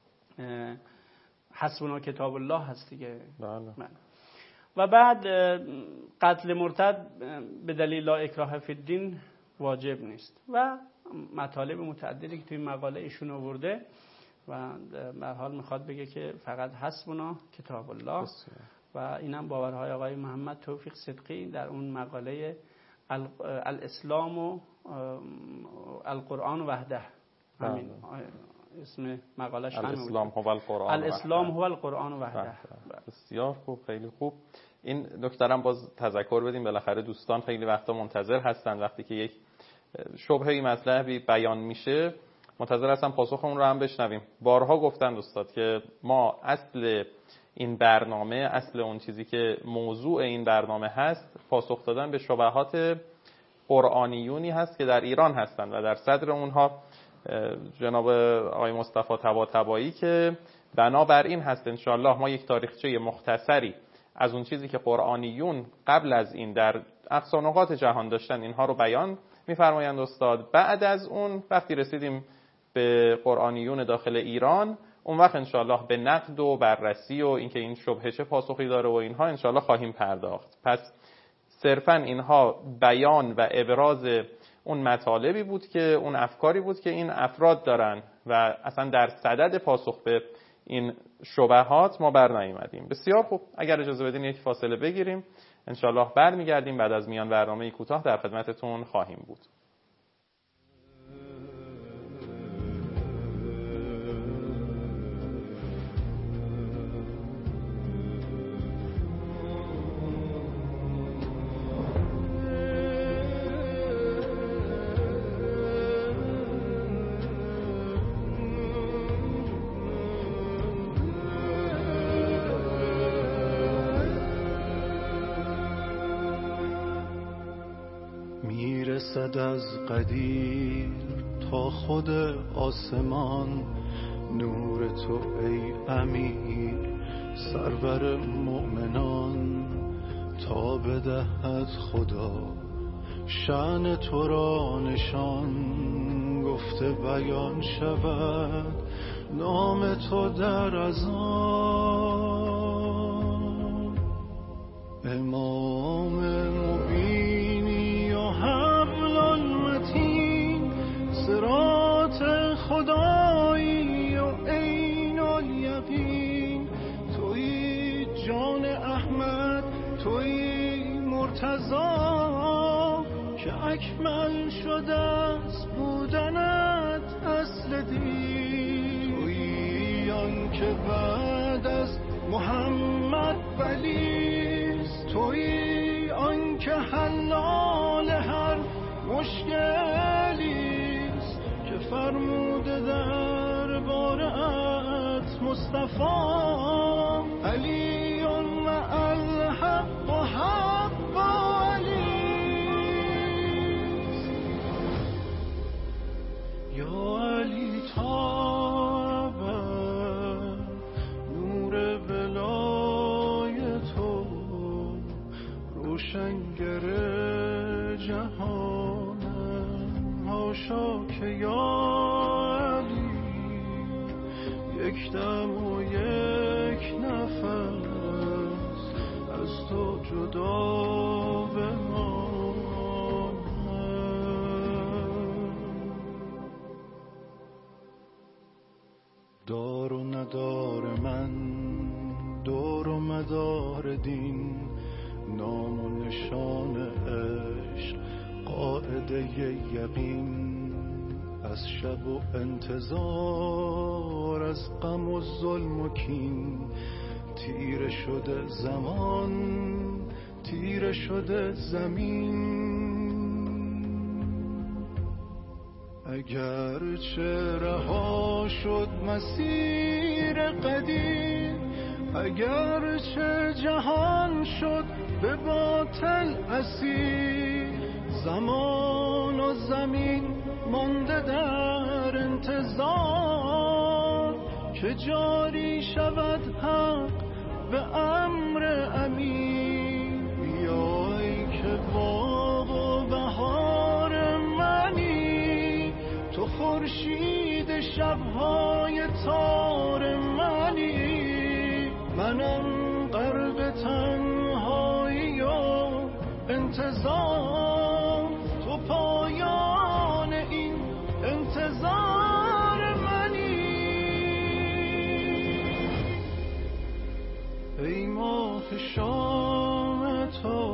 حسبنا کتاب الله هست دیگه. بله. و بعد قتل مرتد به دلیل لا اکراه فی الدین واجب نیست و مطالب متعددی که توی مقاله ایشون آورده و به حال میخواد بگه که فقط حسبنا کتاب الله و اینم باورهای آقای محمد توفیق صدقی در اون مقاله الاسلام و القرآن وحده، همین اسم مقالش همین الاسلام هو القرآن الاسلام هو القرآن وحده. بسیار خوب، خیلی خوب. این دکترم باز تذکر بدیم، بالاخره دوستان خیلی وقتا منتظر هستن وقتی که یک شبهه‌ای مطلبی بیان میشه منتظر هستن پاسخ اون رو هم بشنویم. بارها گفتن استاد که ما اصل این برنامه، اصل اون چیزی که موضوع این برنامه هست، پاسخ دادن به شبهات قرآنیونی هست که در ایران هستن و در صدر اونها جناب آقای مصطفی طباطبایی که بنابر این هست انشاءالله ما یک تاریخچه مختصری از اون چیزی که قرآنیون قبل از این در اقصی نقاط جهان داشتن اینها رو بیان می‌فرمایند استاد. بعد از اون وقتی رسیدیم به قرآنیون داخل ایران، اون وقت انشاءالله به نقد و بررسی و اینکه این شبهه چه پاسخی داره و اینها انشاءالله خواهیم پرداخت. پس صرفا اینها بیان و ابراز اون مطالبی بود که اون افکاری بود که این افراد دارن و اصلا در صدد پاسخ به این شبهات ما بر نیامدیم. بسیار خوب، اگر اجازه بدین یک فاصله بگیریم، انشاءالله برمیگردیم، بعد از میان برنامه کوتاه در خدمتتون خواهیم بود. میرسد از قدیر تا خود آسمان، نور تو ای امیر سرور مؤمنان. تا بدهد خدا شأن تو را نشان، گفته بیان شود نام تو در اذان. امام مبینی و حبل المتین، صراط خدایی و عین الیقین. تویی جان احمد، تویی مرتضی، که اکمل شده است بودنت اصل دین. تویی آن که بعد از محمد ولیست، تویی آن که حلال هر مشکلیست، که فرموده در بارت مصطفی علی و الحق و حق علیست. یا علی تابه نور ولایتو، روشنگر جهانم. هاشا که یا علی یک دم و یک نفس از تو جدا بمانم. دار و ندار من، دور و مدار دین، نام و نشان عشق قاعده یقین. از شب و انتظار، از غم و ظلم و کین، تیره شده زمان، تیره شده زمین. اگر چه رها شد مسیر قدیم، اگر چه جهان شد به باطل اسیر، زمان و زمین مانده در انتظار، که جاری شود حق به امر امین. بیای که باغ و بهار منی، تو خورشید شبهای تار منی. منم غرق تنهایی و انتظار، تو پایان این انتظار منی. ای ماه شام تو،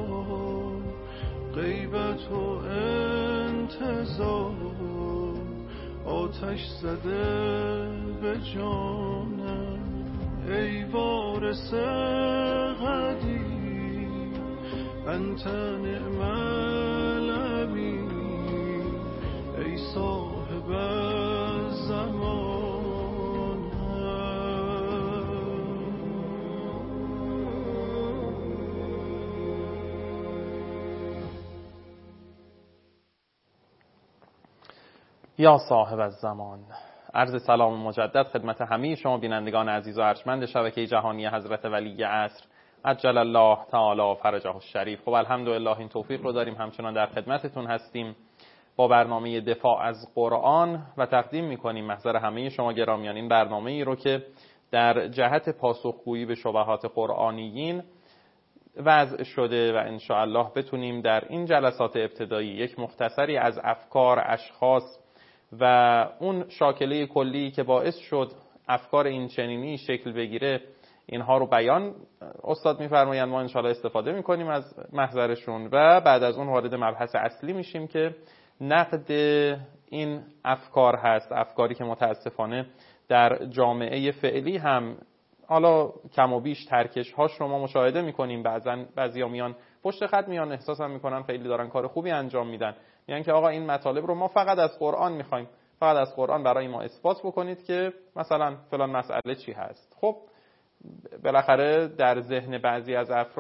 غیبت و انتظار، آتش زده به جانم. ای وارث قدیم، انت نعم الامین. ای صاحب زمان، یا صاحب الزمان. عرض سلام مجدد خدمت همه شما بینندگان عزیز و ارجمند شبکه جهانی حضرت ولی عصر عجل الله تعالی فرجه الشریف. خب الحمدلله این توفیق رو داریم، همچنان در خدمتتون هستیم با برنامه دفاع از قرآن و تقدیم میکنیم محضر همه شما گرامیان این برنامه ای رو که در جهت پاسخگویی به شبهات قرآنیین وضع شده و انشاءالله بتونیم در این جلسات ابتدایی یک مختصری از افکار، اشخاص و اون شاکله کلی که باعث شد افکار این چنینی شکل بگیره اینها رو بیان استاد میفرمایند. ما انشاءالله استفاده میکنیم از محضرشون و بعد از اون وارد مبحث اصلی میشیم که نقد این افکار هست، افکاری که متاسفانه در جامعه فعلی هم حالا کم و بیش ترکش هاش رو ما مشاهده میکنیم. بعضیا میان پشت خط میان، احساس هم میکنن خیلی دارن کار خوبی انجام میدن، میگن که آقا این مطالب رو ما فقط از قرآن میخوایم، فقط از قرآن برای ما اثبات بکنید که مثلا فلان مسئله چی هست. خب بالاخره در ذهن بعضی از افراد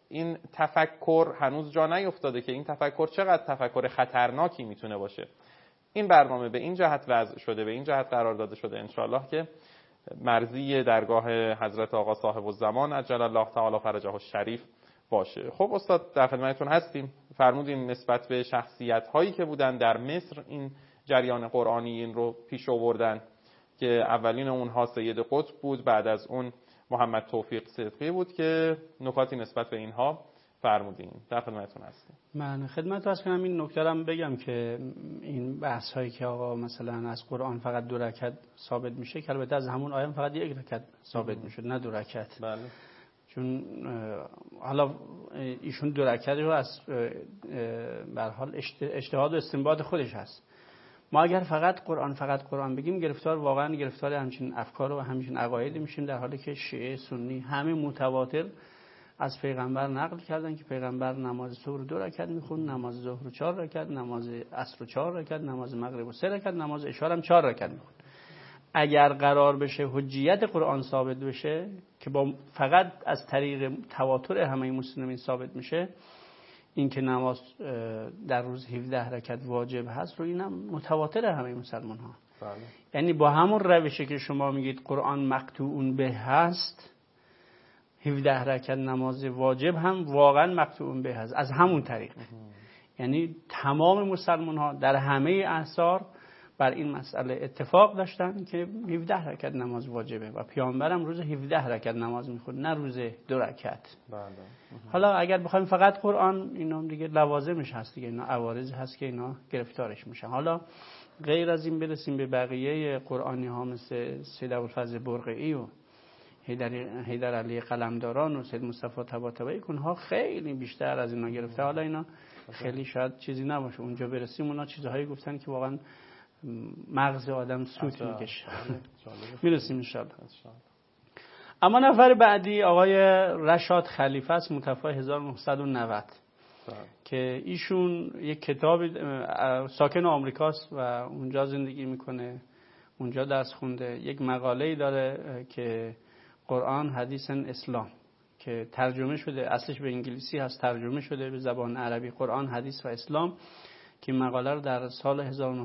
این تفکر هنوز جا نیفتاده که این تفکر چقدر تفکر خطرناکی میتونه باشه. این برنامه به این جهت وضع شده، به این جهت قرار داده شده انشاءالله که مرضی درگاه حضرت آقا صاحب الزمان عجل الله تعالی فرجه الشریف باشه. خب استاد در خدمتتون هستیم. فرمودین نسبت به شخصیت هایی که بودن در مصر این جریان قرآنی این رو پیش آوردن که اولین اونها سید قطب بود، بعد از اون محمد توفیق صدقی بود که نکاتی نسبت به اینها فرمودین. در خدمتتون هستیم. من خدمت عرض کنم این نکته رو بگم که این بحث هایی که آقا مثلا از قرآن فقط 2 رکعت ثابت میشه که البته از همون آیه فقط 1 رکعت ثابت میشه نه 2 رکعت. بله. چون حالا ایشون 2 رکعت رو از به هر حال اجتهاد و استنباط خودش هست. ما اگر فقط قرآن بگیم واقعا گرفتار همچین افکار و همچین عقاید میشیم، در حالی که شیعه سنی همه متواتر از پیغمبر نقل کردن که پیغمبر نماز صبح 2 رکعت میخوند، نماز ظهر 4 رکعت، نماز عصر 4 رکعت، نماز مغرب 3 رکعت، نماز عشا هم 4 رکعت میخوند. اگر قرار بشه حجیت قرآن ثابت بشه که با فقط از طریق تواتر همه مسلمین ثابت میشه، این که نماز در روز 17 رکعت واجب هست رو اینم متواتر همه مسلمان ها. بله. یعنی با همون روشی که شما میگید قرآن مقطوع به هست، 17 رکعت نماز واجب هم واقعا مقطوع به هست از همون طریق. یعنی تمام مسلمان ها در همه اعصار بر این مسئله اتفاق داشتن که 17 رکعت نماز واجبه و پیامبرم روز 17 رکعت نماز میخوند نه روز 2 رکعت. بله. حالا اگر بخوایم فقط قرآن، اینا دیگه لوازمش هست دیگه، اینا عوارض هست که اینا گرفتارش میشن. حالا غیر از این برسیم به بقیه قرآنی ها مثل سید ابوالفضل برقعی و حیدر علی قلمداران و سید مصطفی طباطبایی، اونها خیلی بیشتر از اینا گرفته. حالا اینا خیلی شاید چیزی نباشه، اونجا برسیم اونا چیزهایی گفتن که واقعا مغز آدم سوت میکشه. میرسیم انشاءالله. اما نفر بعدی آقای رشاد خلیفه است، متوفی 1990 که ایشون یک کتاب، ساکن آمریکاست و اونجا زندگی میکنه، اونجا درس خونده. یک مقاله‌ای داره که قرآن حدیث اسلام که ترجمه شده، اصلش به انگلیسی هست، ترجمه شده به زبان عربی، قرآن حدیث و اسلام، که مقاله رو در سال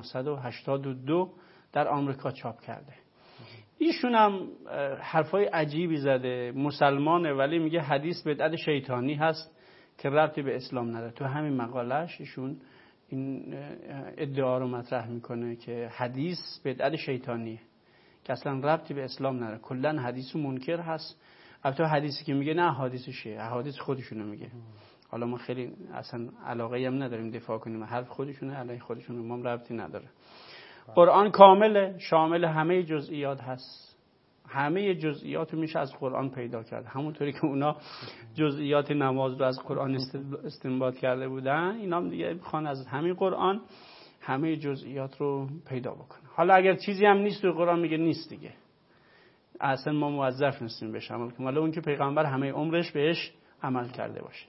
1982 در آمریکا چاپ کرده. ایشون هم حرفای عجیبی زده، مسلمانه ولی میگه حدیث بدعت شیطانی هست که ربطی به اسلام نداره. تو همین مقالهش ایشون این ادعا رو مطرح میکنه که حدیث بدعت شیطانیه که اصلا ربطی به اسلام نداره، کلا حدیث منکر هست. البته حدیثی که میگه نه احادیثشه، احادیث خودشونو میگه. حالا ما خیلی اصلا علاقه هم نداریم دفاع کنیم، حرف خودشونه علیه خودشونه، ما ربطی نداره. قرآن کامله، شامل همه جزئیات هست، همه جزئیات رو میشه از قرآن پیدا کرد. همونطوری که اونا جزئیات نماز رو از قرآن استنباط کرده بودن، اینا هم دیگه میخوان از همین قرآن همه جزئیات رو پیدا بکنه. حالا اگر چیزی هم نیست تو قرآن میگه نیست دیگه، اصلا ما موظف نیستیم بهش عمل کنیم، ولی اون که پیغمبر همه عمرش بهش عمل کرده باشه.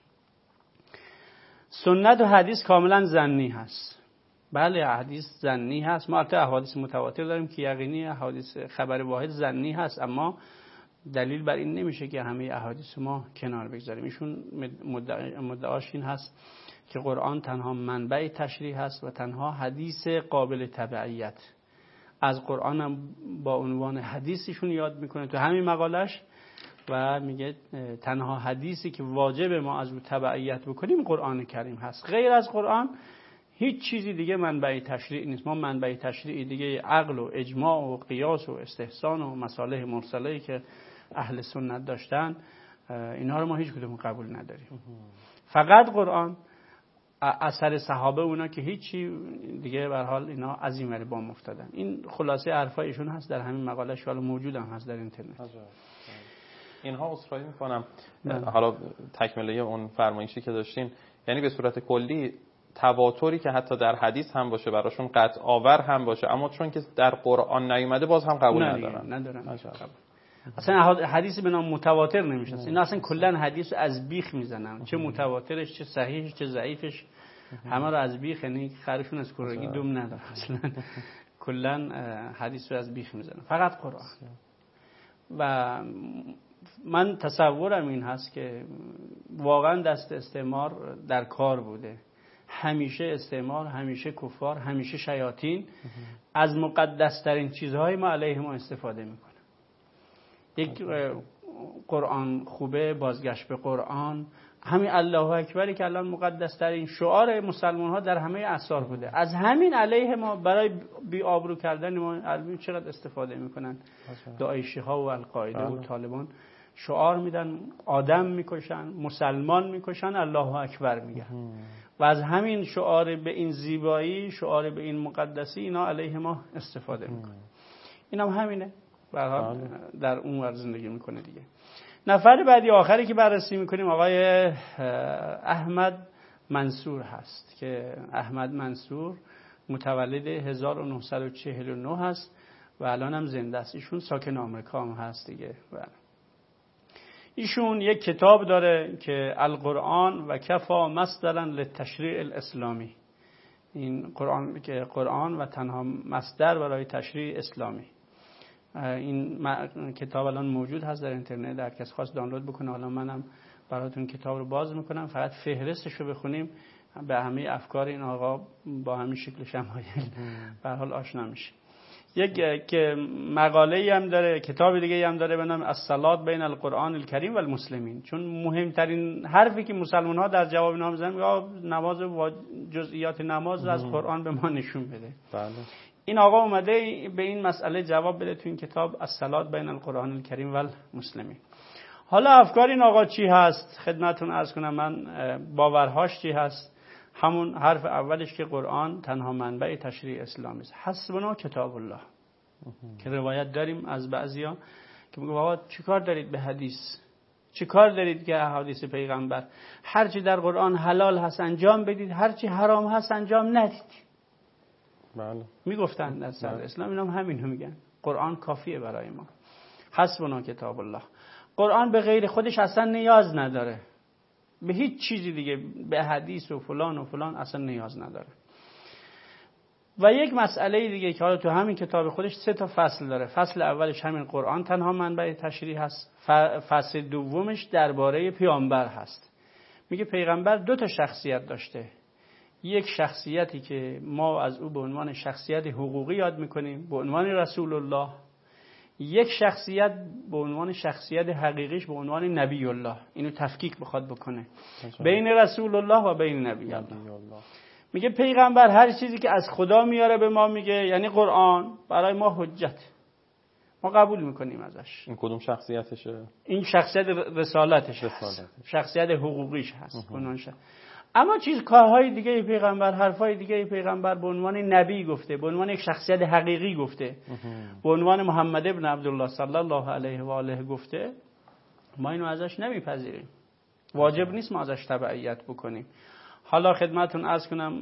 سنت و حدیث کاملا ظنی هست. بله حدیث ظنی هست، ما البته احادیث متواتر داریم که یقینی، احادیث خبر واحد ظنی هست، اما دلیل بر این نمیشه که همه احادیث ما کنار بگذاریم. ایشون مدعاش این هست که قرآن تنها منبع تشریح هست و تنها حدیث قابل تبعیت. از قرآن هم با عنوان حدیثشون یاد میکنه تو همین مقالش و میگه تنها حدیثی که واجب ما از او تبعیت بکنیم قرآن کریم هست. غیر از قرآن هیچ چیزی دیگه منبع تشریع نیست. ما منبع تشریع دیگه عقل و اجماع و قیاس و استحسان و مصالح مرسله‌ای که اهل سنت داشتن، اینا رو ما هیچ کدوم قبول نداریم. فقط قرآن، اثر صحابه اونا که هیچی دیگه به هر حال اینا عظیم ولی بام افتادن. این خلاصه حرفایشون هست در همین مقاله، شاید موجود هم هست در اینترنت. اینها عذرخواهی میکنم حالا تکمله اون فرمایشی که داشتین، یعنی به صورت کلی تواتری که حتی در حدیث هم باشه براشون قطع آور هم باشه، اما چون که در قرآن نیومده باز هم قبول ندارن. اصلا حدیث به نام متواتر نمیشه. اینا اصلا کلا حدیث از بیخ میزنن، چه متواترش چه صحیحش چه ضعیفش، همه رو از بیخ، یعنی خرشون از کرگی دم نداره اصلا. کلا حدیث رو از بیخ میزنن، فقط قرآن. و من تصورم این هست که واقعا دست استعمار در کار بوده. همیشه استعمار، همیشه کفار، همیشه شیاطین از مقدسترین چیزهای ما علیه ما استفاده میکنه. یک قرآن خوبه، بازگشت به قرآن، همین الله اکبری که الان مقدسترین شعار مسلمان ها در همه اعصار بوده، از همین علیه ما برای بی آبرو کردن ما علمی چقدر استفاده میکنن. داعشی ها و القاعده و طالبان شعار میدن، آدم میکشن، مسلمان میکشن، الله اکبر میگن و از همین شعار به این زیبایی، شعار به این مقدسی، اینا علیه ما استفاده میکنن. اینم همینه، به هر حال در اون ور زندگی میکنه دیگه. نفر بعدی آخری که بررسی میکنیم آقای احمد منصور هست که احمد منصور متولد 1949 هست و الان هم زنده است. ایشون ساکن آمریکا هم هست دیگه. ایشون یک کتاب داره که القرآن و کفا مصدرا للتشریع الاسلامی. این قرآن و تنها مصدر برای تشریع اسلامی. این کتاب الان موجود هست در اینترنت، هر کس خواست دانلود بکنه. حالا منم براتون کتاب رو باز میکنم، فقط فهرستش رو بخونیم به همه افکار این آقا با همین شکل شمایل به هر حال آشنا میشه. یک که مقاله‌ای هم داره، کتاب دیگه‌ای هم داره به نام الصلاة بین القرآن الکریم و المسلمین. چون مهمترین حرفی که مسلمان ها در جواب اینا میزنن میگه نماز و جزئیات نماز از قرآن به ما نشون بده. بله. این آقا اومده به این مسئله جواب بده تو این کتاب الصلاة بین القرآن الکریم و المسلمین. حالا افکار این آقا چی هست خدمتتون عرض کنم، من باورهاش چی هست. همون حرف اولش که قرآن تنها منبع تشریع اسلامی است. حسبنا کتاب الله که روایت داریم از بعضیا که میگه بابا چیکار دارید به حدیث، چیکار دارید که احادیث پیغمبر، هرچی در قرآن حلال هست انجام بدید، هرچی حرام هست انجام ندید. بله. میگفتن در سر اسلام اینا هم همین رو میگن. قرآن کافیه برای ما. حسبنا کتاب الله. قرآن به غیر خودش اصلا نیاز نداره، به هیچ چیزی دیگه، به حدیث و فلان و فلان اصلا نیاز نداره. و یک مسئله دیگه که حالا تو همین کتاب خودش 3 تا فصل داره. فصل اولش همین قرآن تنها منبع تشریع هست. فصل دومش درباره پیامبر هست. میگه پیغمبر 2 تا شخصیت داشته. یک شخصیتی که ما از او به عنوان شخصیت حقوقی یاد میکنیم به عنوان رسول الله، یک شخصیت به عنوان شخصیت حقیقیش به عنوان نبی الله. اینو تفکیک بخواد بکنه بین رسول الله و بین نبی الله. میگه پیغمبر هر چیزی که از خدا میاره به ما میگه، یعنی قرآن برای ما حجت، ما قبول میکنیم ازش. این کدوم شخصیتشه؟ این شخصیت رسالتشه. شخصیت حقوقیش هست. اما کارهای دیگه پیغمبر، حرفای دیگه پیغمبر به عنوان نبی گفته، به عنوان یک شخصیت حقیقی گفته، به عنوان محمد ابن عبدالله صلی الله علیه و آله گفته، ما اینو ازش نمیپذیریم. واجب نیست ما ازش تبعیت بکنیم. حالا خدمتتون عرض کنم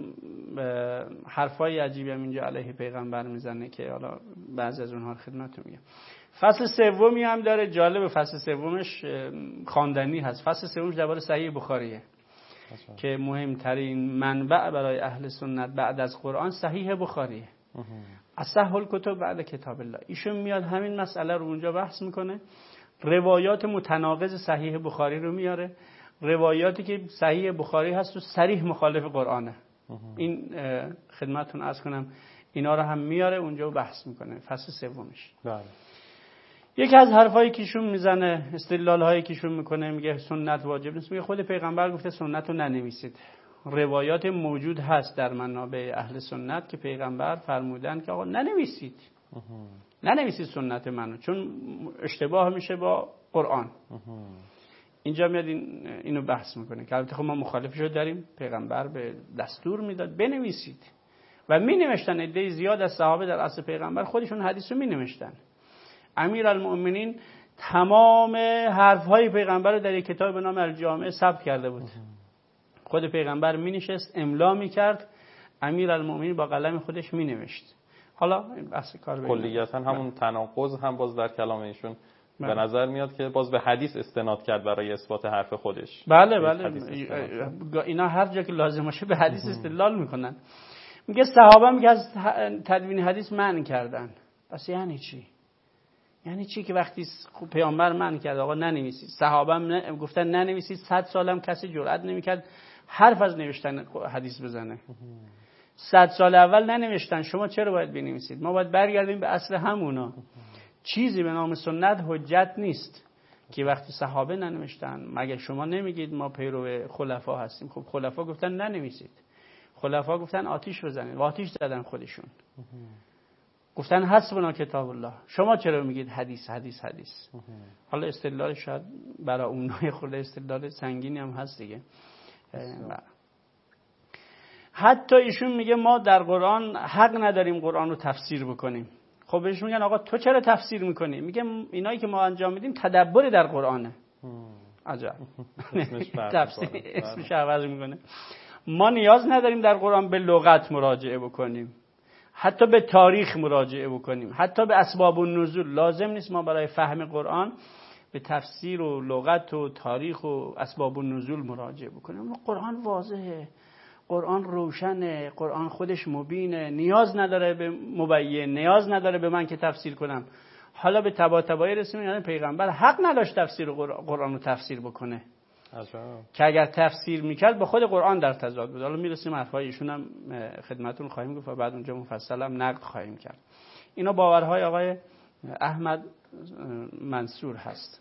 حرفای عجیبی هم اینجا علیه پیغمبر میزنه که حالا بعضی از اونها خدمتتون میگم. فصل سومی هم داره، جالب. فصل سومش خواندنی هست. فصل سومش درباره صحیح بخاریه که مهمترین منبع برای اهل سنت بعد از قرآن صحیح بخاریه. اصح الکتب بعد کتاب الله. ایشون میاد همین مسئله رو اونجا بحث میکنه، روایات متناقض صحیح بخاری رو میاره، روایاتی که صحیح بخاری هست و صریح مخالف قرآنه. این خدمتتون عرض کنم اینا رو هم میاره اونجا و بحث میکنه. فصل سومش. بله. یکی از حرفایی که ایشون میزنه، استدلال‌هایی که ایشون میکنه، میگه سنت واجب نیست. میگه خود پیغمبر گفته سنت رو ننویسید. روایات موجود هست در منابع اهل سنت که پیغمبر فرمودن که آقا ننویسید. ننویسید سنت منو، چون اشتباه میشه با قرآن. اینجا میاد اینو بحث میکنه که البته خب ما مخالفشو داریم، پیغمبر به دستور میداد بنویسید و مینوشتن. عده زیاد از صحابه در عصر پیغمبر خودشون حدیث رو مینوشتن. امیرالمؤمنین تمام حرفهای پیغمبر رو در یک کتاب به نام الجامع ثبت کرده بود. خود پیغمبر می نشست املا می کرد، امیرالمؤمنین با قلم خودش می نوشت. حالا بحث کار کلیتا همون تناقض هم باز در کلام ایشون به نظر میاد که باز به حدیث استناد کرد برای اثبات حرف خودش. بله اینا هر جا که لازم باشه به حدیث استدلال میکنن. میگه صحابه میگه از تدوین حدیث منع کردن. پس یعنی چی؟ یعنی چی که وقتی پیامبر من کرد آقا ننویسید، صحابه هم گفتن ننویسید، 100 سالم کسی جرئت نمیکرد حرف از نوشتن حدیث بزنه. 100 سال اول ننوشتن، شما چرا باید بنویسید؟ ما باید برگردیم به اصل همونا. چیزی به نام سنت حجت نیست که وقتی صحابه ننوشتن. مگه شما نمیگید ما پیرو خلفا هستیم؟ خب خلفا گفتن ننویسید، خلفا گفتن آتیش بزنید و آتیش زدن خودشون، گفتن حسبنا کتاب الله. شما چرا میگید حدیث حدیث حدیث؟ حالا استدلال شاید برای اون نوع خود استدلال سنگینی هم هست دیگه. حتی ایشون میگه ما در قرآن حق نداریم قرآن رو تفسیر بکنیم. خب بهش میگن آقا تو چرا تفسیر میکنی؟ میگه اینایی که ما انجام میدیم تدبر در قرآنه. عجب. تفسیر اسمش عوض میکنه. ما نیاز نداریم در قرآن به لغت مراجعه بکنیم، حتی به تاریخ مراجعه بکنیم، حتی به اسباب النزول. لازم نیست ما برای فهم قرآن به تفسیر و لغت و تاریخ و اسباب النزول مراجعه بکنیم. قرآن واضحه، قرآن روشنه، قرآن خودش مبینه، نیاز نداره به مبین، نیاز نداره به من که تفسیر کنم. حالا به تبایی رسیدیم یعنی پیغمبر حق نداشت تفسیر قرآن رو تفسیر بکنه. که اگر تفسیر میکرد با خود قرآن در تضاد بود. حالا میرسیم حرفای ایشون هم خدمتتون خواهیم گفت و بعد اونجا مفصل هم نقد خواهیم کرد. اینا باورهای آقای احمد منصور هست.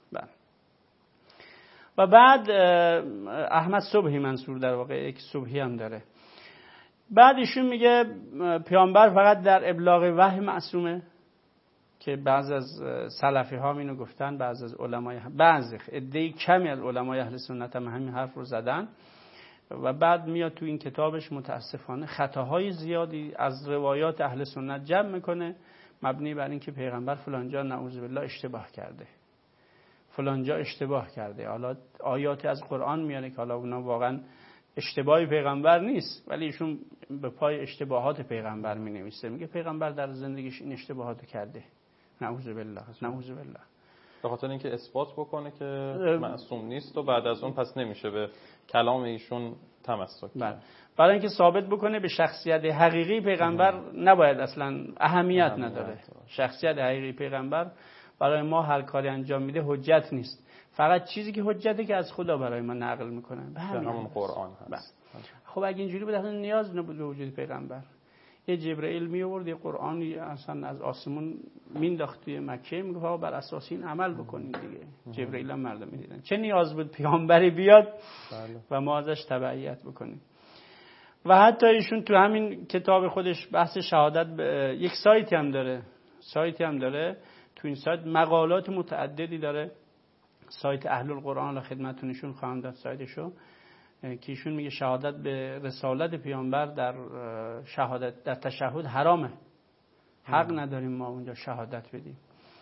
و بعد احمد صبحی منصور در واقع یک صبحی هم داره. بعد ایشون میگه پیامبر فقط در ابلاغ وحی معصومه، که بعض از سلفی ها اینو گفتن، بعض از علمای عده‌ای کمی از علمای اهل سنت هم همین حرف رو زدن. و بعد میاد تو این کتابش متاسفانه خطاهای زیادی از روایات اهل سنت جمع میکنه مبنی بر اینکه پیغمبر فلانجا نعوذ بالله اشتباه کرده، فلانجا اشتباه کرده. حالا آیاتی از قرآن میاره که حالا اونا واقعا اشتباهی پیغمبر نیست، ولی ایشون به پای اشتباهات پیغمبر مینویسه. میگه پیغمبر در زندگیش این اشتباهاتو کرده، نعوذ بالله، نعوذ بالله. به خاطر اینکه اثبات بکنه که معصوم نیست و بعد از اون پس نمیشه به کلام ایشون تمسک. بله، برای اینکه ثابت بکنه به شخصیت حقیقی پیغمبر نباید اصلا اهمیت نداره. شخصیت حقیقی پیغمبر برای ما هر کاری انجام میده حجت نیست، فقط چیزی که حجته که از خدا برای ما نقل میکنه به همون قرآن هست. خب اگه اینجوری بود اصلا نیاز نبود به وجود پیغمبر. یه جبرئیل می آورد یه قرآنی اصلا از آسمون مینداخت توی مکه، میگفت آقا بر اساس این عمل بکنید دیگه. جبرئیل هم مردم میدیدن، چه نیاز بود پیامبری بیاد و ما ازش تبعیت بکنیم. و حتی ایشون تو همین کتاب خودش بحث شهادت یک سایتی هم داره. تو این سایت مقالات متعددی داره، سایت اهل القرآن. خدمتتونشون خواهم داد سایتشو، که ایشون میگه شهادت به رسالت پیامبر در شهادت در تشهد حرامه، حق نداریم ما اونجا شهادت بدیم.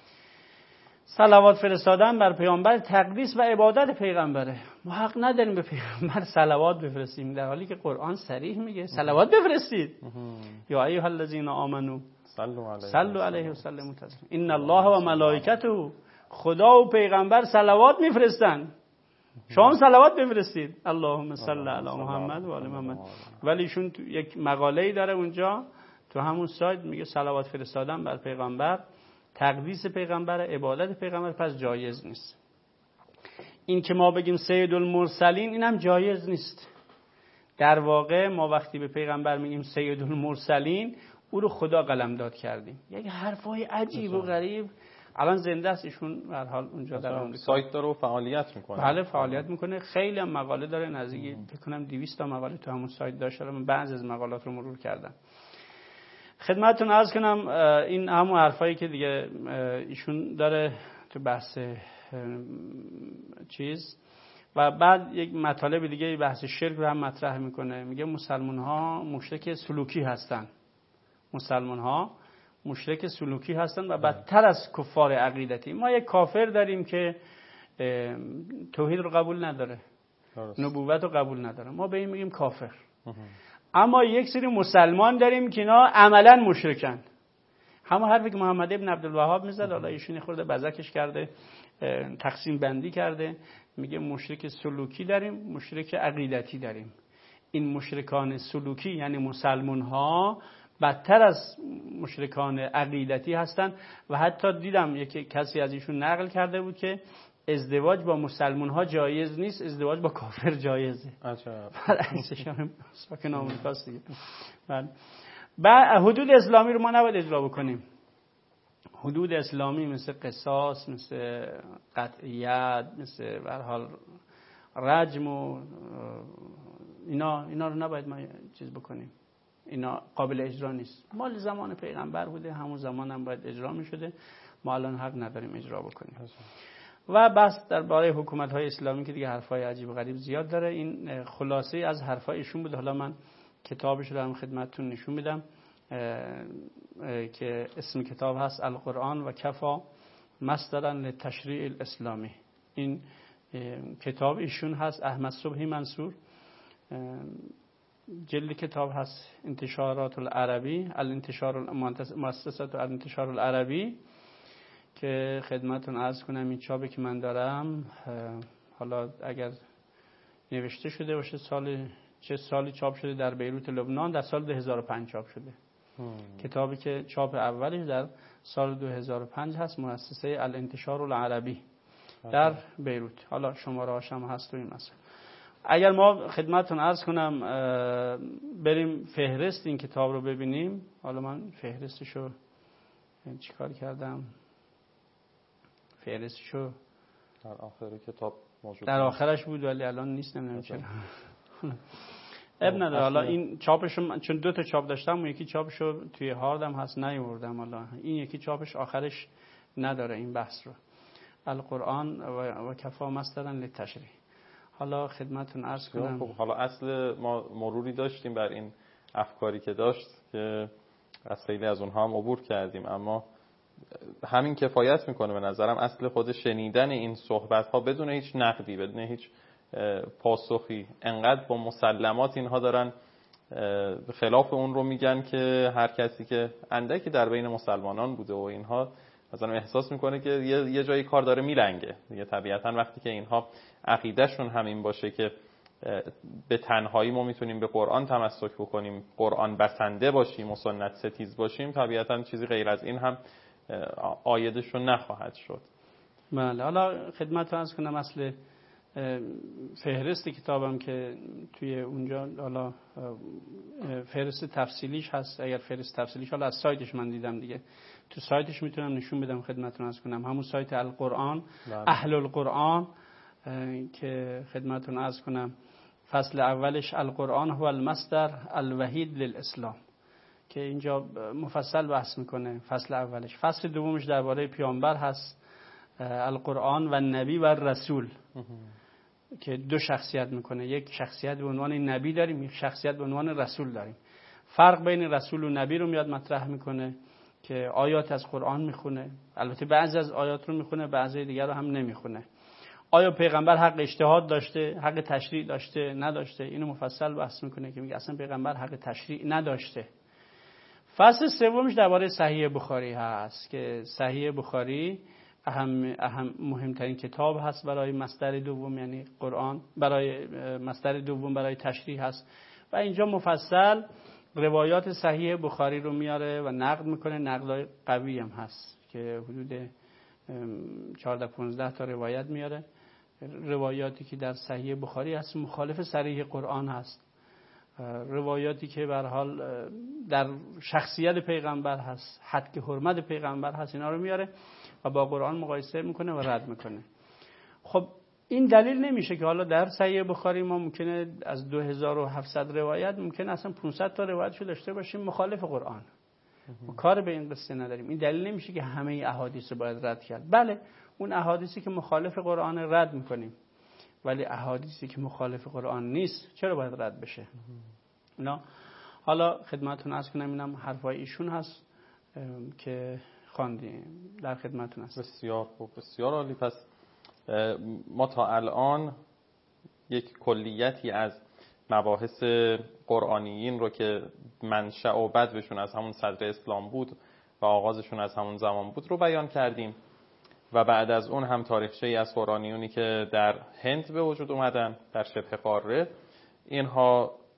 صلوات فرستادن بر پیامبر تقدیس و عبادت پیغمبره. ما حق نداریم به پیغمبر صلوات بفرستیم، در حالی که قرآن صریح میگه صلوات بفرستید. یا ایها الذین آمنو صلوا علیه و سلموا تسلیما. ان الله و ملائکته، خدا و پیغمبر صلوات میفرستن، شما صلوات بفرستید. اللهم صل علی محمد و آل محمد. ولی ایشون یک مقاله‌ای داره اونجا تو همون سایت میگه صلوات فرستادن بر پیغمبر تقدیس پیغمبر، عبادت پیغمبر، پس جایز نیست. این که ما بگیم سید المرسلین اینم جایز نیست. در واقع ما وقتی به پیغمبر میگیم سید المرسلین او رو خدا قلمداد کردیم. یک حرفای عجیب و غریب. الان زنده است ایشون به هر حال اونجا در آمریکا، سایت داره و فعالیت میکنه. بله فعالیت میکنه، خیلی هم مقاله داره، نزدیک فکر کنم 200 تا مقاله تو همون سایت داشته. من بعضی از مقالات رو مرور کردم. خدمتتون عرض کنم این همون حرفایی که دیگه ایشون داره تو بحث چیز. و بعد یک مطالب دیگه بحث شرک رو هم مطرح میکنه. میگه مسلمان ها مشرک سلوکی هستن، مسلمان ها مشرک سلوکی هستن و بدتر از کفار عقیدتی. ما یک کافر داریم که توحید رو قبول نداره، نبوت رو قبول نداره، ما به این میگیم کافر. اما یک سری مسلمان داریم که اینا عملا مشرکن. همون حرفی که محمد ابن عبدالوهاب میزد، حالا ایشون خورده بزکش کرده، تقسیم بندی کرده. میگه مشرک سلوکی داریم، مشرک عقیدتی داریم. این مشرکان سلوکی یعنی مسلمان ها بدتر از مشرکان عقیدتی هستن و حتی دیدم یک کسی از ایشون نقل کرده بود که ازدواج با مسلمان ها جایز نیست، ازدواج با کافر جایزه. عجب. برعکسش هم ساکن آمریکاست دیگه. بعد حدود اسلامی رو ما نباید اجرا بکنیم. حدود اسلامی مثل قصاص، مثل قطعیت، مثل به هر حال رجم و اینا رو نباید ما چیز بکنیم. اینا قابل اجرا نیست. مال زمان پیغمبر بوده، همون زمان هم باید اجرا می شده. ما الان حق نداریم اجرا بکنیم. و بس درباره حکومت‌های اسلامی که دیگه حرفای عجیب و غریب زیاد داره. این خلاصه از حرفایشون بود. حالا من کتابش رو هم خدمتتون نشون میدم که اسم کتاب هست القرآن و کفا مصدرا للتشریع الاسلامی. این کتاب ایشون هست، احمد صبحی منصور. جلد کتاب هست انتشارات العربی، الانتشار مؤسسه الانتشار العربی، که خدمتتون عرض کنم این چاپی که من دارم، حالا اگر نوشته شده باشه چه سالی چاپ شده در بیروت لبنان، در سال 2005 چاپ شده. کتابی که چاپ اولش در سال 2005 هست، مؤسسه الانتشار العربی در بیروت. حالا شماره هاش هم هست و این مسئله. اگر ما خدمتتون عرض کنم بریم فهرست این کتاب رو ببینیم. حالا من فهرستشو چیکار کردم؟ فهرستشو در آخر کتاب موجود، در آخرش بود ولی الان نیست، نمیدونم چرا. اب نداره. حالا این چاپشو چون 2 تا چاپ داشتم، اون یکی چاپشو توی هاردم هست نیاوردم. حالا این یکی چاپش آخرش نداره این بحث رو، القرآن و کفا مصدرا للتشریع. حالا خدمتتون عرض کنم. خب حالا اصل ما مروری داشتیم بر این افکاری که داشت که از خیلی از اونها هم عبور کردیم، اما همین کفایت میکنه به نظرم. اصل خود شنیدن این صحبت ها بدون هیچ نقدی، بدون هیچ پاسخی، انقدر با مسلمات اینها دارن خلاف اون رو میگن که هر کسی که اندکی در بین مسلمانان بوده و اینها مثلا احساس میکنه که یه جایی کار داره میلنگه دیگه. طبیعتا وقتی که اینها عقیدهشون همین باشه که به تنهایی ما میتونیم به قرآن تمسک بکنیم، قرآن بسنده باشیم و سنت ستیز باشیم، طبیعتا چیزی غیر از این هم عایدشون نخواهد شد. بله. حالا خدمت عرض کنم اصل فهرست کتابم که توی اونجا، حالا فهرست تفصیلیش هست. اگر فهرست تفصیلیش، حالا از سایتش من دیدم دیگه، تو سایتش میتونم نشون بدم خدمتتون عرض کنم، همون سایت القرآن اهل القرآن، که خدمتتون عرض کنم فصل اولش القرآن هو المصدر الوحید للاسلام، که اینجا مفصل بحث میکنه فصل اولش. فصل دومش درباره پیامبر هست، القرآن و نبی و رسول، که 2 شخصیت میکنه. یک شخصیت به عنوان نبی داریم، یک شخصیت به عنوان رسول داریم. فرق بین رسول و نبی رو میاد مطرح میکنه که آیات از قرآن میخونه، البته بعضی از آیات رو میخونه، بعضی دیگر رو هم نمیخونه. آیا پیغمبر حق اجتهاد داشته، حق تشریع داشته، نداشته؟ اینو مفصل بحث میکنه که میگه اصلا پیغمبر حق تشریع نداشته. فصل سومش درباره صحیح بخاری هست که صحیح بخاری اهم مهمترین کتاب هست برای مصدر دوم، یعنی قرآن، برای مصدر دوم برای تشریح هست. و اینجا مفصل روایات صحیح بخاری رو میاره و نقد میکنه. نقدای قوی هم هست که حدود 14-15 تا روایت میاره، روایاتی که در صحیح بخاری هست مخالف صریح قرآن هست، روایاتی که به هر حال در شخصیت پیغمبر هست، حد که حرمت پیغمبر هست، اینا رو میاره و با قرآن مقایسه میکنه و رد میکنه. خب این دلیل نمیشه که حالا در صحیح بخاری ما ممکنه از 2700 روایت ممکنه اصلا 500 تا روایتشو داشته باشیم مخالف قرآن. ما کار به این قصه نداریم. این دلیل نمیشه که همه احادیث رو باید رد کرد. بله، اون احادیثی که مخالف قرآن رد میکنیم، ولی احادیثی که مخالف قرآن نیست چرا باید رد بشه؟ نه. حالا خدمتتون عرض کنم اینم حرفای ایشون هست که خواندیم، در خدمتتون هست. بسیار خوب، بسیار عالی. پس ما تا الان یک کلیتی از مباحث قرآنیین رو که منشأ و بدوشون از همون صدر اسلام بود و آغازشون از همون زمان بود رو بیان کردیم و بعد از اون هم تاریخچه‌ای از قرآنیونی که در هند به وجود اومدن، در شبه قاره، اینها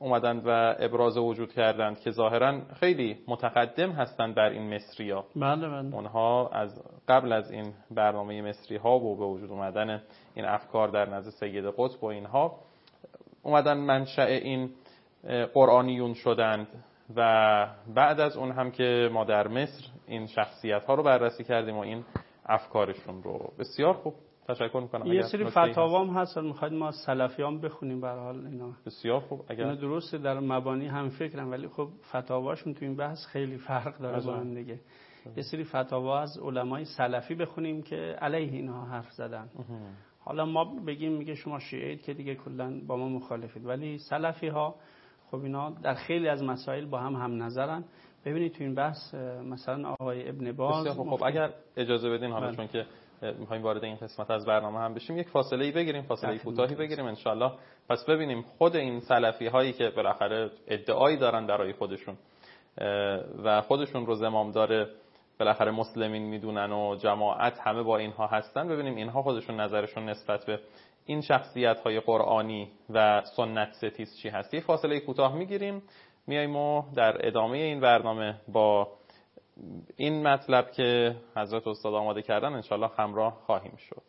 اومدند و ابراز وجود کردند که ظاهراً خیلی متقدم هستند بر این مصری‌ها. بله. اونها از قبل از این برنامه مصری‌ها و به وجود اومدن این افکار در نزد سید قطب و اینها اومدن منشأ این قرآنیون شدند و بعد از اون هم که ما در مصر این شخصیت‌ها رو بررسی کردیم و این افکارشون رو. بسیار خوب، تشکر میکنم. یه سری فتاوام هست میخواید ما سلفیان بخونیم به هر حال اینا. بسیار خوب. اگر درسته در مبانی هم فکرم، ولی خب فتاواشون تو این بحث خیلی فرق داره با هم دیگه. یه سری فتاوا از علمای سلفی بخونیم که علیه اینها حرف زدن. حالا ما بگیم میگه شما شیعید که دیگه کلا با ما مخالفید، ولی سلفی ها خب اینا در خیلی از مسائل با هم نظرن. ببینید تو این بحث مثلا آقای ابن باز. خب اگر اجازه بدین حالا چون که میخوایم وارد این قسمت از برنامه هم بشیم، یک فاصله‌ای بگیریم، فاصله کوتاهی بگیریم انشالله، پس ببینیم خود این سلفی هایی که بالاخره ادعایی دارن برای خودشون و خودشون رو زمامدار بالاخره مسلمین میدونن و جماعت همه با اینها هستن، ببینیم اینها خودشون نظرشون نسبت به این شخصیت های قرآنی و سنت ستیز چی هست. یک فاصله کوتاه میگیریم، میایم و در ادامه این برنامه با این مطلب که حضرت استاد آماده کردن انشالله همراه خواهیم شد.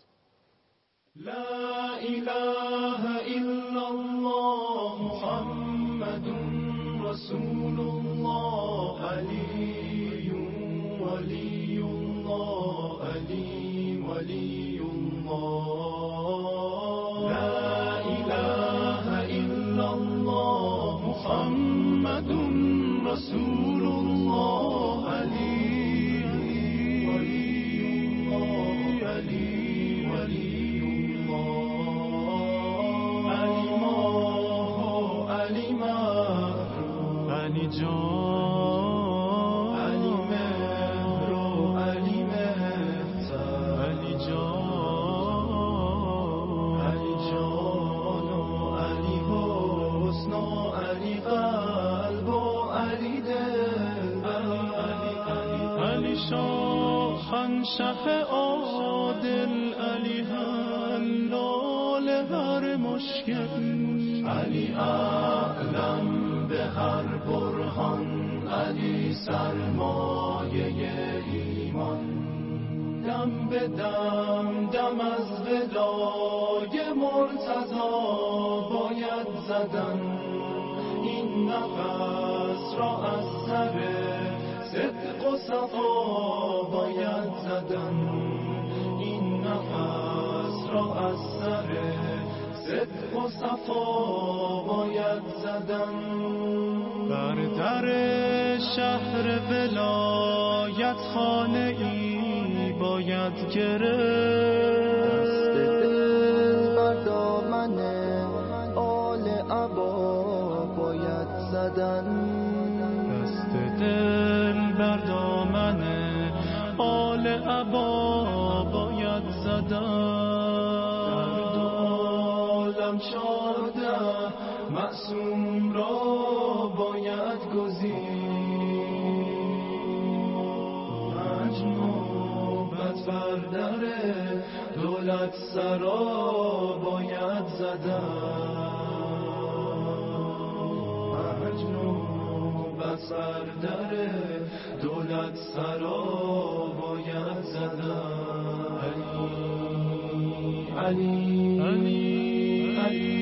لا اله الا الله محمد رسول الله علی ولی الله علی ولی الله لا اله الا الله محمد رسول الله علی ولی الله علی ولی الله علی ما علی مهر علی جان علی مهر علی مهتر علی جان علی جان علی حسن علی قلب علی دل علی شاهنشه عادل علی حلال هر مشکل علی اعلم به هر برهان علی سرمایه ایمان دم به دم دم از ودای مرتضی باید زدن این نفس را از سر صدق و صفا باید زدن این نفس را از سر صدق و صفا باید زدن بر در شهر ولایت خانه ای باید گرفت دست دل بر دامن آل عبا باید زدن دست دل بر دامن آل عبا باید زدن عالم 14 معصوم را باید گزید مجنوبت بر در دولت سرا باید زدن مجنوبت بر در دولت سرا باید زدن علی علی علی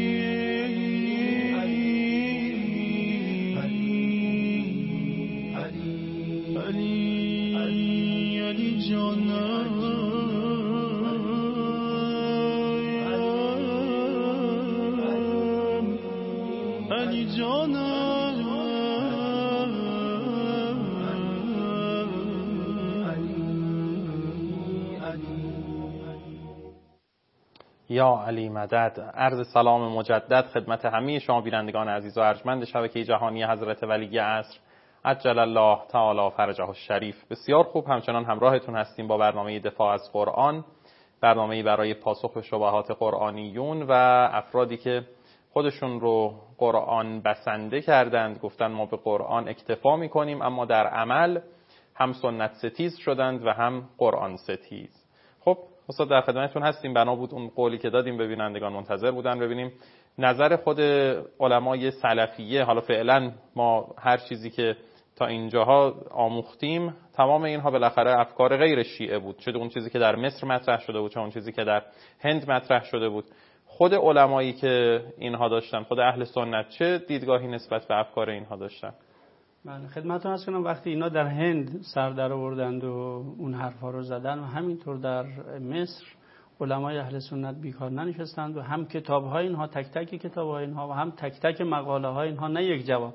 یا علی مدد. عرض سلام مجدد خدمت همه شما بینندگان عزیز و ارجمند شبکه جهانی حضرت ولی عصر عجل الله تعالی فرجه الشریف. بسیار خوب، همچنان همراهتون هستیم با برنامه دفاع از قرآن، برنامه‌ای برای پاسخ به شبهات قرآنیون و افرادی که خودشون رو قرآن بسنده کردند، گفتن ما به قرآن اکتفا میکنیم، اما در عمل هم سنت ستیز شدند و هم قرآن ستیز. خب استاد در خدمتتون هستیم. بنا بود اون قولی که دادیم، ببینندگان منتظر بودن ببینیم نظر خود علمای سلفیه، حالا فعلا ما هر چیزی که تا اینجاها آموختیم تمام اینها بالاخره افکار غیر شیعه بود، چه اون چیزی که در مصر مطرح شده بود، چه اون چیزی که در هند مطرح شده بود. خود علمایی که اینها داشتن، خود اهل سنت، چه دیدگاهی نسبت به افکار اینها داشتن؟ من خدمتتون عرض کنم وقتی اینا در هند سر در آوردند و اون حرفا رو زدن و همینطور در مصر علمای اهل سنت بیکار ننشستند و هم کتاب‌های اینها، تک تک کتاب‌های اینها و هم تک تک مقاله‌های اینها نه یک جواب،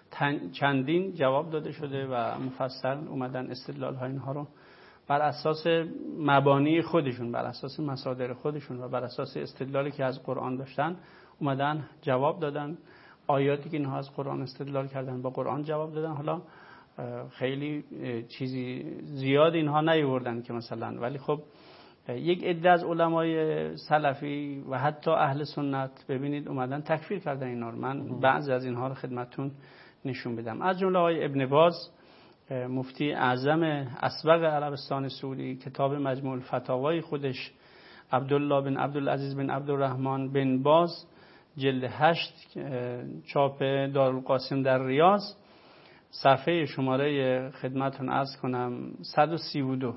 چندین جواب داده شده و مفصل اومدن استدلال‌های اینها رو بر اساس مبانی خودشون، بر اساس مصادر خودشون و بر اساس استدلالی که از قرآن داشتن اومدن جواب دادن. آیاتی که اینها از قرآن استدلال کردن با قرآن جواب دادن. حالا خیلی چیزی زیاد اینها نیاوردن که مثلا، ولی خب یک عده از علمای سلفی و حتی اهل سنت ببینید اومدن تکفیر کردن اینا رو. من بعضی از اینها رو خدمتتون نشون بدم. از جمله آقای ابن باز، مفتی اعظم اسبق عربستان سعودی، کتاب مجموع الفتاوای خودش، عبدالله بن عبدالعزیز بن عبدالرحمن بن باز، جلد 8 چاپ دارالقاسم در ریاض، صفحه شماره خدمتتون عرض کنم 132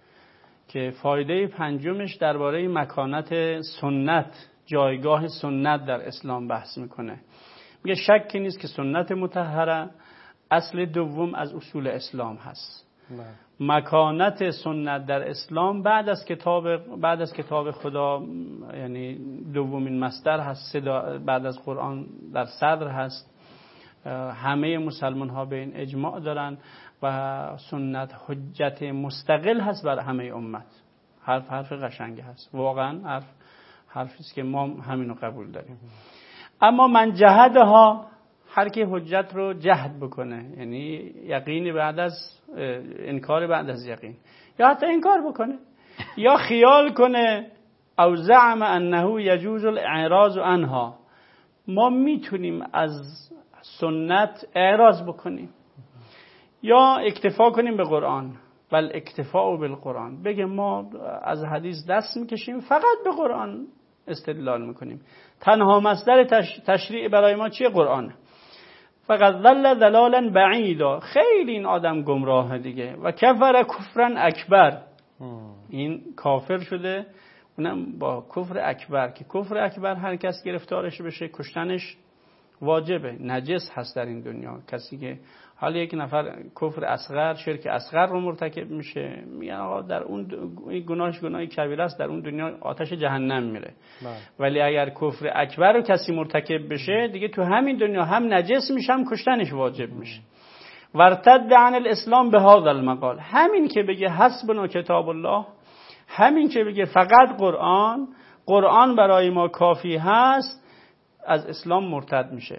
که فایده پنجمش درباره مکانت سنت، جایگاه سنت در اسلام بحث میکنه. میگه شکی نیست که سنت مطهره اصل دوم از اصول اسلام هست. مکانت سنت در اسلام بعد از کتاب خدا، یعنی دومین مصدر هست، بعد از قرآن در صدر هست. همه مسلمان ها به این اجماع دارن و سنت حجت مستقل هست بر همه امت. حرف قشنگی هست، واقعا حرفی است که ما همینو قبول داریم. اما من جهدها، هر کی حجت رو جهد بکنه، یعنی یقینی بعد از انکار بعد از یقین، یا حتی انکار بکنه یا خیال کنه، او زعم انه یجوز الاعراض عنها، ما میتونیم از سنت اعراض بکنیم یا اکتفا کنیم به قرآن، بل اکتفاء بالقرآن، بگه ما از حدیث دست میکشیم، فقط به قرآن استدلال میکنیم، تنها مصدر تشریع برای ما چیه؟ قرآن. فقط ضل ضلالا بعیدا، خیلی این آدم گمراه دیگه، و کفر کفرا اکبر، این کافر شده، اونم با کفر اکبر، که کفر اکبر هر کس گرفتارش بشه کشتنش واجبه، نجس هست در این دنیا. کسی که حالا یک نفر کفر اصغر، شرک اصغر رو مرتکب میشه، میگن آقا در اون گناهش گناه کبیره است، در اون دنیا آتش جهنم میره. ولی اگر کفر اکبر رو کسی مرتکب بشه دیگه تو همین دنیا هم نجس میشه هم کشتنش واجب میشه. ورتد عن الاسلام به هذا المقال، همین که بگه حسبنا کتاب الله، همین که بگه فقط قرآن برای ما کافی هست، از اسلام مرتد میشه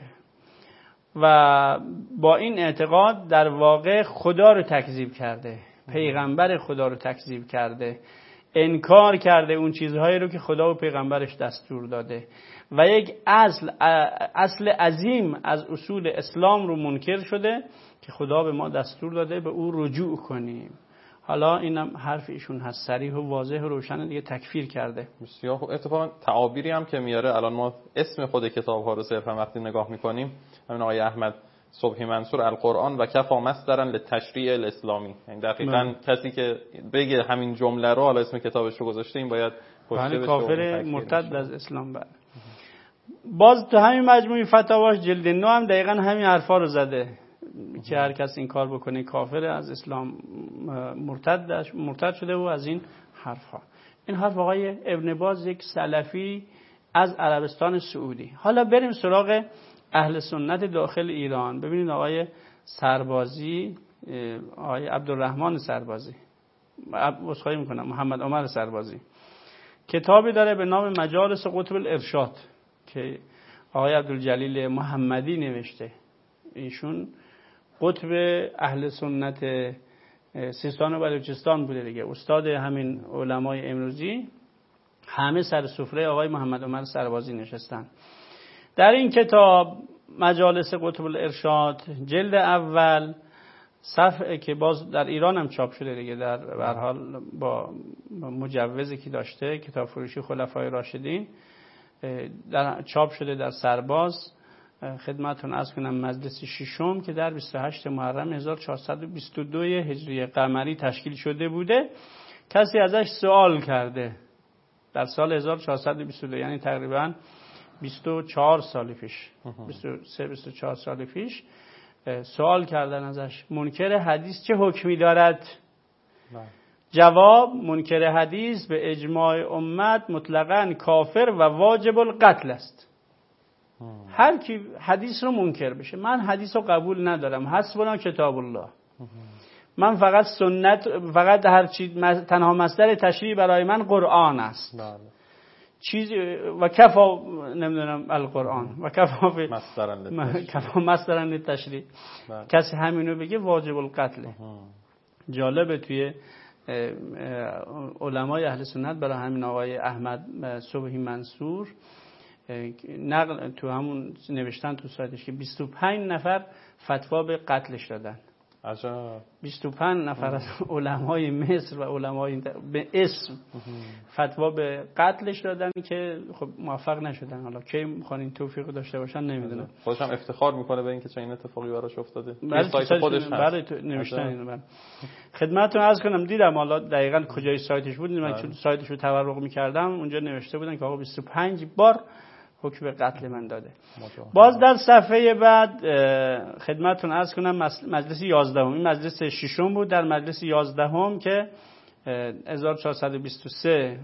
و با این اعتقاد در واقع خدا رو تکذیب کرده، پیغمبر خدا رو تکذیب کرده، انکار کرده اون چیزهایی رو که خدا و پیغمبرش دستور داده و یک اصل عظیم از اصول اسلام رو منکر شده که خدا به ما دستور داده به او رجوع کنیم. حالا اینم حرف ایشون هست، صریح و واضح و روشن، دیگه تکفیر کرده. بسیار خوب. اتفاقا تعابیری هم که میاره، الان ما اسم خود کتاب ها رو صرفا وقتی نگاه میکنیم، همین آقای احمد صبحی منصور القرآن و کفا مصدرا للتشریع الاسلامی، یعنی دقیقاً کسی که بگه همین جمله رو، حالا اسم کتابش رو گذاشته، این باید کشته بشه، کافر مرتد از اسلام بره. باز تو همین مجموعه فتاواش جلد 9 هم دقیقاً همین حرفا رو زده که هر کس این کار بکنه کافر، از اسلام مرتد شده و از این حرفا. این حرف آقای ابن باز، یک سلفی از عربستان سعودی. حالا بریم سراغ اهل سنت داخل ایران. ببینید آقای سربازی، آقای عبدالرحمن سربازی، عذرخواهی میکنم، محمد عمر سربازی، کتابی داره به نام مجالس قطب الارشاد که آقای عبدالجلیل محمدی نوشته. ایشون قطب اهل سنت سیستان و بلوچستان بوده دیگه، استاد همین علمای امروزی، همه سر سفره آقای محمد عمر سربازی نشستن. در این کتاب مجالس قطب الارشاد جلد اول صفحه که باز در ایران هم چاپ شده دیگه، در هر حال با مجوزی که داشته کتاب فروشی خلفای راشدین، در چاپ شده در سرباز. خدمتتون عرض کنم مجلس ششم که در 28 محرم 1422 هجری قمری تشکیل شده بوده. کسی ازش سوال کرده در سال 1422، یعنی تقریبا 24 سال پیش، 23-24 سال پیش سوال کردن ازش منکر حدیث چه حکمی دارد؟ جواب: منکر حدیث به اجماع امت مطلقاً کافر و واجب القتل است. هر کی حدیث رو منکر بشه، من حدیث رو قبول ندارم، حسبنا کتاب الله، من فقط سنت، فقط هر چی تنها مصدر تشریع برای من قرآن است، چیز و کفا نمیدونم القرآن و کفا مصدرن للتشریع، کسی همینو بگه واجب القتله. جالبه توی علمای اهل سنت برای همین آقای احمد صبحی منصور نقل تو همون نوشتن تو سایتش که 25 نفر فتوا به قتلش دادن. عجب. 25 نفر از علمای مصر و علمای به اسم فتوا به قتلش دادن که خب موفق نشدن. حالا کی میخوان این توفیق داشته باشن نمیدونم. خودش هم افتخار میکنه به اینکه چنین اتفاقی براش افتاده. برای سایت خودش هست. برای نوشتن اینو خدمتتون عرض کنم دیدم، حالا دقیقاً کجای سایتش بود من چون سایتش رو تورق میکردم اونجا نوشته بودن که آقا 25 بار حکم قتل من داده. باز در صفحه بعد خدمتتون عرض کنم مجلس 11 این مجلس ششم بود. در مجلس 11 که 1423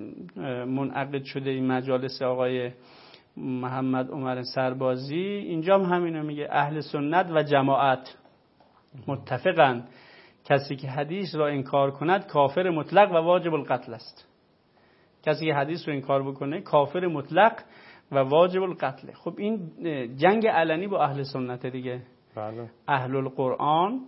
منعقد شده این مجالس آقای محمد عمر سربازی، اینجا هم همینو میگه اهل سنت و جماعت متفقن کسی که حدیث را انکار کند کافر مطلق و واجب القتل است. کسی که حدیث رو انکار بکنه کافر مطلق و واجب القتل. خب این جنگ علنی با اهل سنت دیگه. بله. اهل القرآن،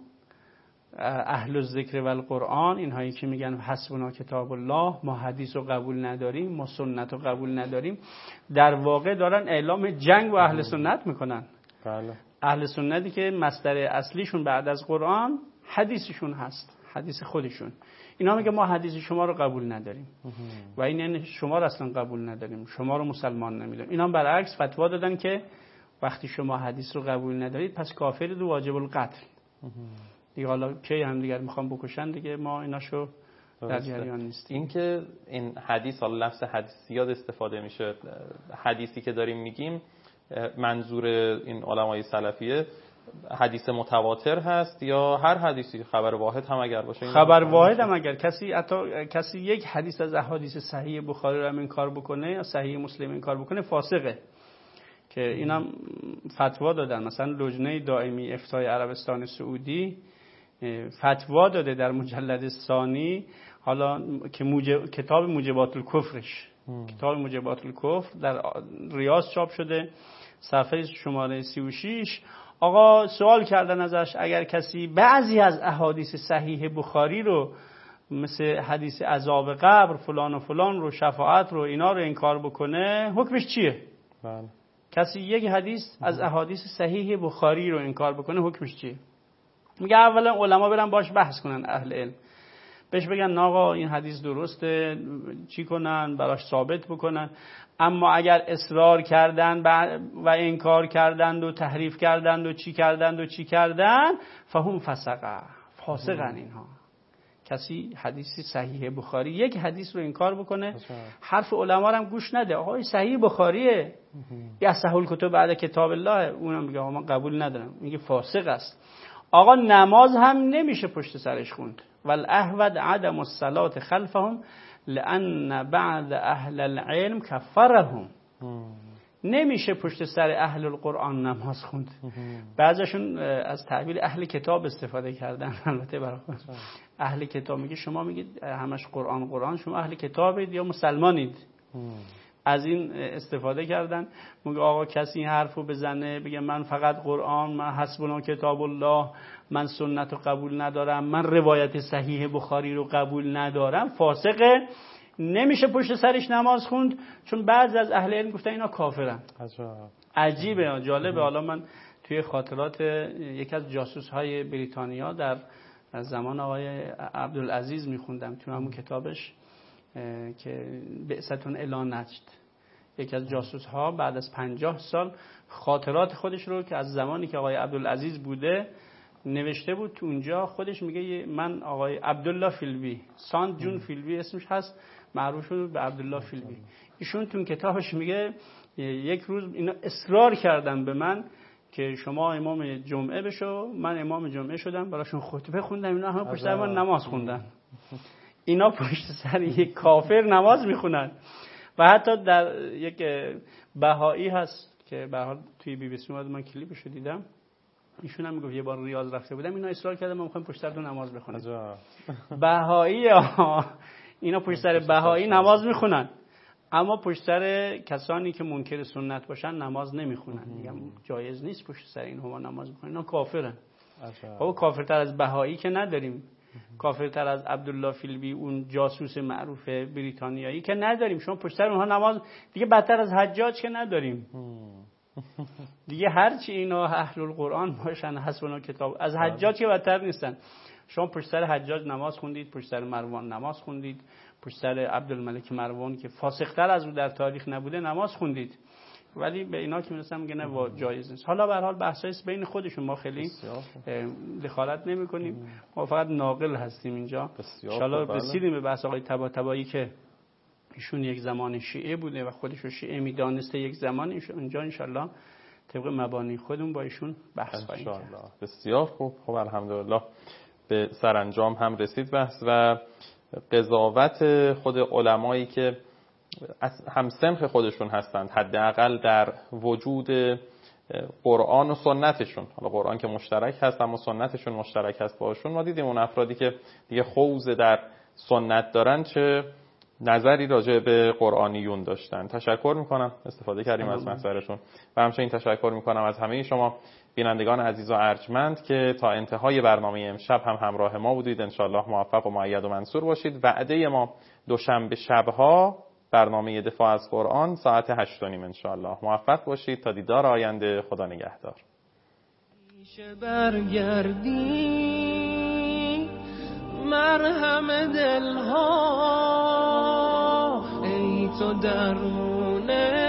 اهل الذکر و القرآن، اینهایی که میگن حسبنا کتاب الله، ما حدیث رو قبول نداریم، ما سنت رو قبول نداریم، در واقع دارن اعلام جنگ با اهل سنت میکنن. بله. اهل سنتی که مصدر اصلیشون بعد از قرآن حدیثشون هست، حدیث خودشون. اینا میگه ما حدیث شما رو قبول نداریم و این یعنی شما رو اصلا قبول نداریم، شما رو مسلمان نمیدونیم. اینا برعکس فتوا دادن که وقتی شما حدیث رو قبول ندارید پس کافرید و واجب القتل. دیگه حالا کی هم دیگر میخوام بکشن دیگه ما ایناشو در جریان نیستیم. این که این حدیث، حالا لفظ حدیث زیاد استفاده میشه، حدیثی که داریم میگیم منظور این علمای سلفیه حدیث متواتر هست یا هر حدیثی؟ خبر واحد هم اگر باشه؟ خبر واحد هم اگر کسی یک حدیث از احادیث صحیح بخاری رو هم انکار بکنه یا صحیح مسلم انکار بکنه فاسقه. که اینم فتوا دادن، مثلا لجنه دائمی افتای عربستان سعودی فتوا داده در مجلد ثانی، حالا که کتاب موجبات الکفرش، کتاب موجبات الکفر در ریاض چاپ شده، صفحه شماره 36. آقا سوال کردن ازش اگر کسی بعضی از احادیث صحیح بخاری رو مثل حدیث عذاب قبر فلان و فلان رو، شفاعت رو، اینا رو انکار بکنه حکمش چیه؟ بله. کسی یک حدیث از احادیث صحیح بخاری رو انکار بکنه حکمش چیه؟ میگه اولا علما برن باش بحث کنن، اهل علم بهش بگن آقا این حدیث درسته، چی کنن براش ثابت بکنن. اما اگر اصرار کردن و انکار کردند و تحریف کردند و چی کردند فهم فاسقن اینها. کسی حدیثی صحیح بخاری یک حدیث رو انکار بکنه حرف علما رو هم گوش نده، آقا صحیح بخاریه یا صحیح الکتب بعد کتاب الله، اونم میگه آقا من قبول ندارم، میگه فاسق است. آقا نماز هم نمیشه پشت سرش خوند، والاحوط عدم الصلاة خلفهم لان بعض اهل العلم کفرهم. نمیشه پشت سر اهل القرآن نماز خوند. بعضیشون از تعبیر اهل کتاب استفاده کردن. البته برای اهل کتاب میگه شما میگید همش قرآن، شما اهل کتابید یا مسلمانید. از این استفاده کردن. میگه آقا کسی این حرفو بزنه بگه من فقط قرآن، من حسبنا کتاب الله، من سنت رو قبول ندارم، من روایت صحیح بخاری رو قبول ندارم، فاسقه. نمیشه پشت سرش نماز خوند، چون بعضی از اهل علم گفتن اینا کافرن. عجیبه، جالبه. حالا من توی خاطرات یک از جاسوس‌های بریتانیا در زمان آقای عبدالعزیز میخوندم تو همون کتابش که بعثتون الی نجد، یکی از جاسوس‌ها بعد از 50 سال خاطرات خودش رو که از زمانی که آقای عبدالعزیز بوده نوشته بود. تو اونجا خودش میگه من آقای عبدالله فیلبی، ساند جون فیلبی اسمش هست، معروف شد به عبدالله فیلبی. ایشون تو کتابش میگه یک روز اینا اصرار کردن به من که شما امام جمعه بشو. من امام جمعه شدم، براشون خطبه خوندم، اینا هم پشت سر من نماز خوندن. اینا پشت سر یک کافر نماز میخونن. و حتی در یک بهایی هست که به حال توی بی بی سی اومد، من کلیپشو دیدم، ایشون هم میگفت یه بار ریاض رفته بودم، اینا اصرار کردن ما میخوایم پشت سر تو نماز بخونیم. بهایی اینا پشت سر بهایی نماز میخونن، اما پشت سر کسانی که منکر سنت باشن نماز نمیخونن. میگم جایز نیست پشت سر اینها نماز بخونن، اینا کافرن. بابا کافرتر از بهایی که نداریم، کافرتر از عبدالله فیلبی اون جاسوس معروف بریتانیایی که نداریم. شما پشت سر اونها نماز، دیگه بدتر از حجاج که نداریم. دیگه هرچی اینا اهل القرآن باشن، حسبنا کتاب، از حجاج که بدتر نیستن. شما پشت سر حجاج نماز خوندید، پشت سر مروان نماز خوندید، پشت سر عبدالملک مروان که فاسق‌تر از او در تاریخ نبوده نماز خوندید، ولی به اینا که میرسن میگه نه جایز نیست. حالا به هر حال بحثای بین خودشون، ما خیلی دخالت نمی‌کنیم، ما فقط ناقل هستیم اینجا. ان شاءالله رسیدیم به بحث آقای طباطبایی که ایشون یک زمان شیعه بوده و خودش رو شیعه میدانسته، یک زمان اینجا ان شاءالله طبق مبانی خودمون با ایشون بحث خواهیم کرد. بسیار خوب. خب الحمدلله به سرانجام هم رسید بحث و قضاوت خود علمایی که هم سنخ خودشون هستند، حداقل در وجود قرآن و سنتشون. حالا قرآن که مشترک هست اما سنتشون مشترک هست باشون. ما دیدیم اون افرادی که دیگه خوض در سنت دارن چه نظری راجع به قرآنیون داشتن. تشکر میکنم، استفاده کردیم از محضرشون و همچنین تشکر میکنم از همه شما بینندگان عزیز و ارجمند که تا انتهای برنامه امشب هم همراه ما بودید. انشالله موفق و مؤید و منصور باشید. وعده ما دوشنبه شبها برنامه دفاع از قرآن ساعت 8:30 انشالله. موفق باشید تا دیدار آینده. خدا نگهدار. برگردی مرهم دلها، ای تو درمونه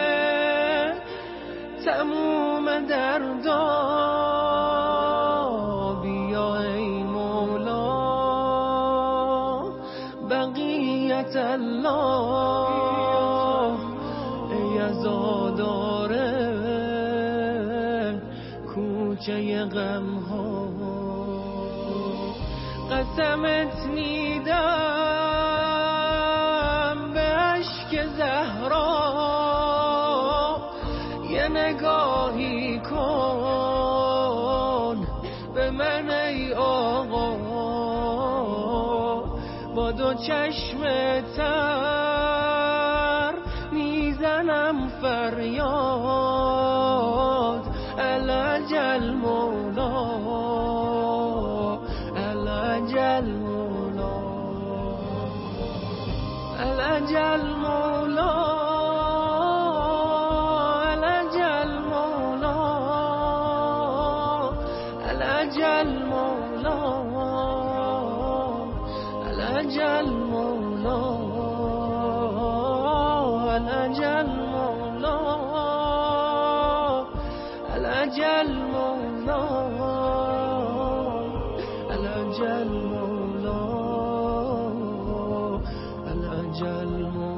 تموم دردا، بیا ای مولا بقیت الله، ای عزاداره کوچه غم ها، قسمت میدم به اشک زهرا، یه نگاهی کن به من ای آقا، با دو چشم تر میزنم فریاد، الجل مولا الجل مولا الجل مولا الجل مولا الجل مولا الجل مولا الجل مولا الجل مولا الجل مولا الجل مولا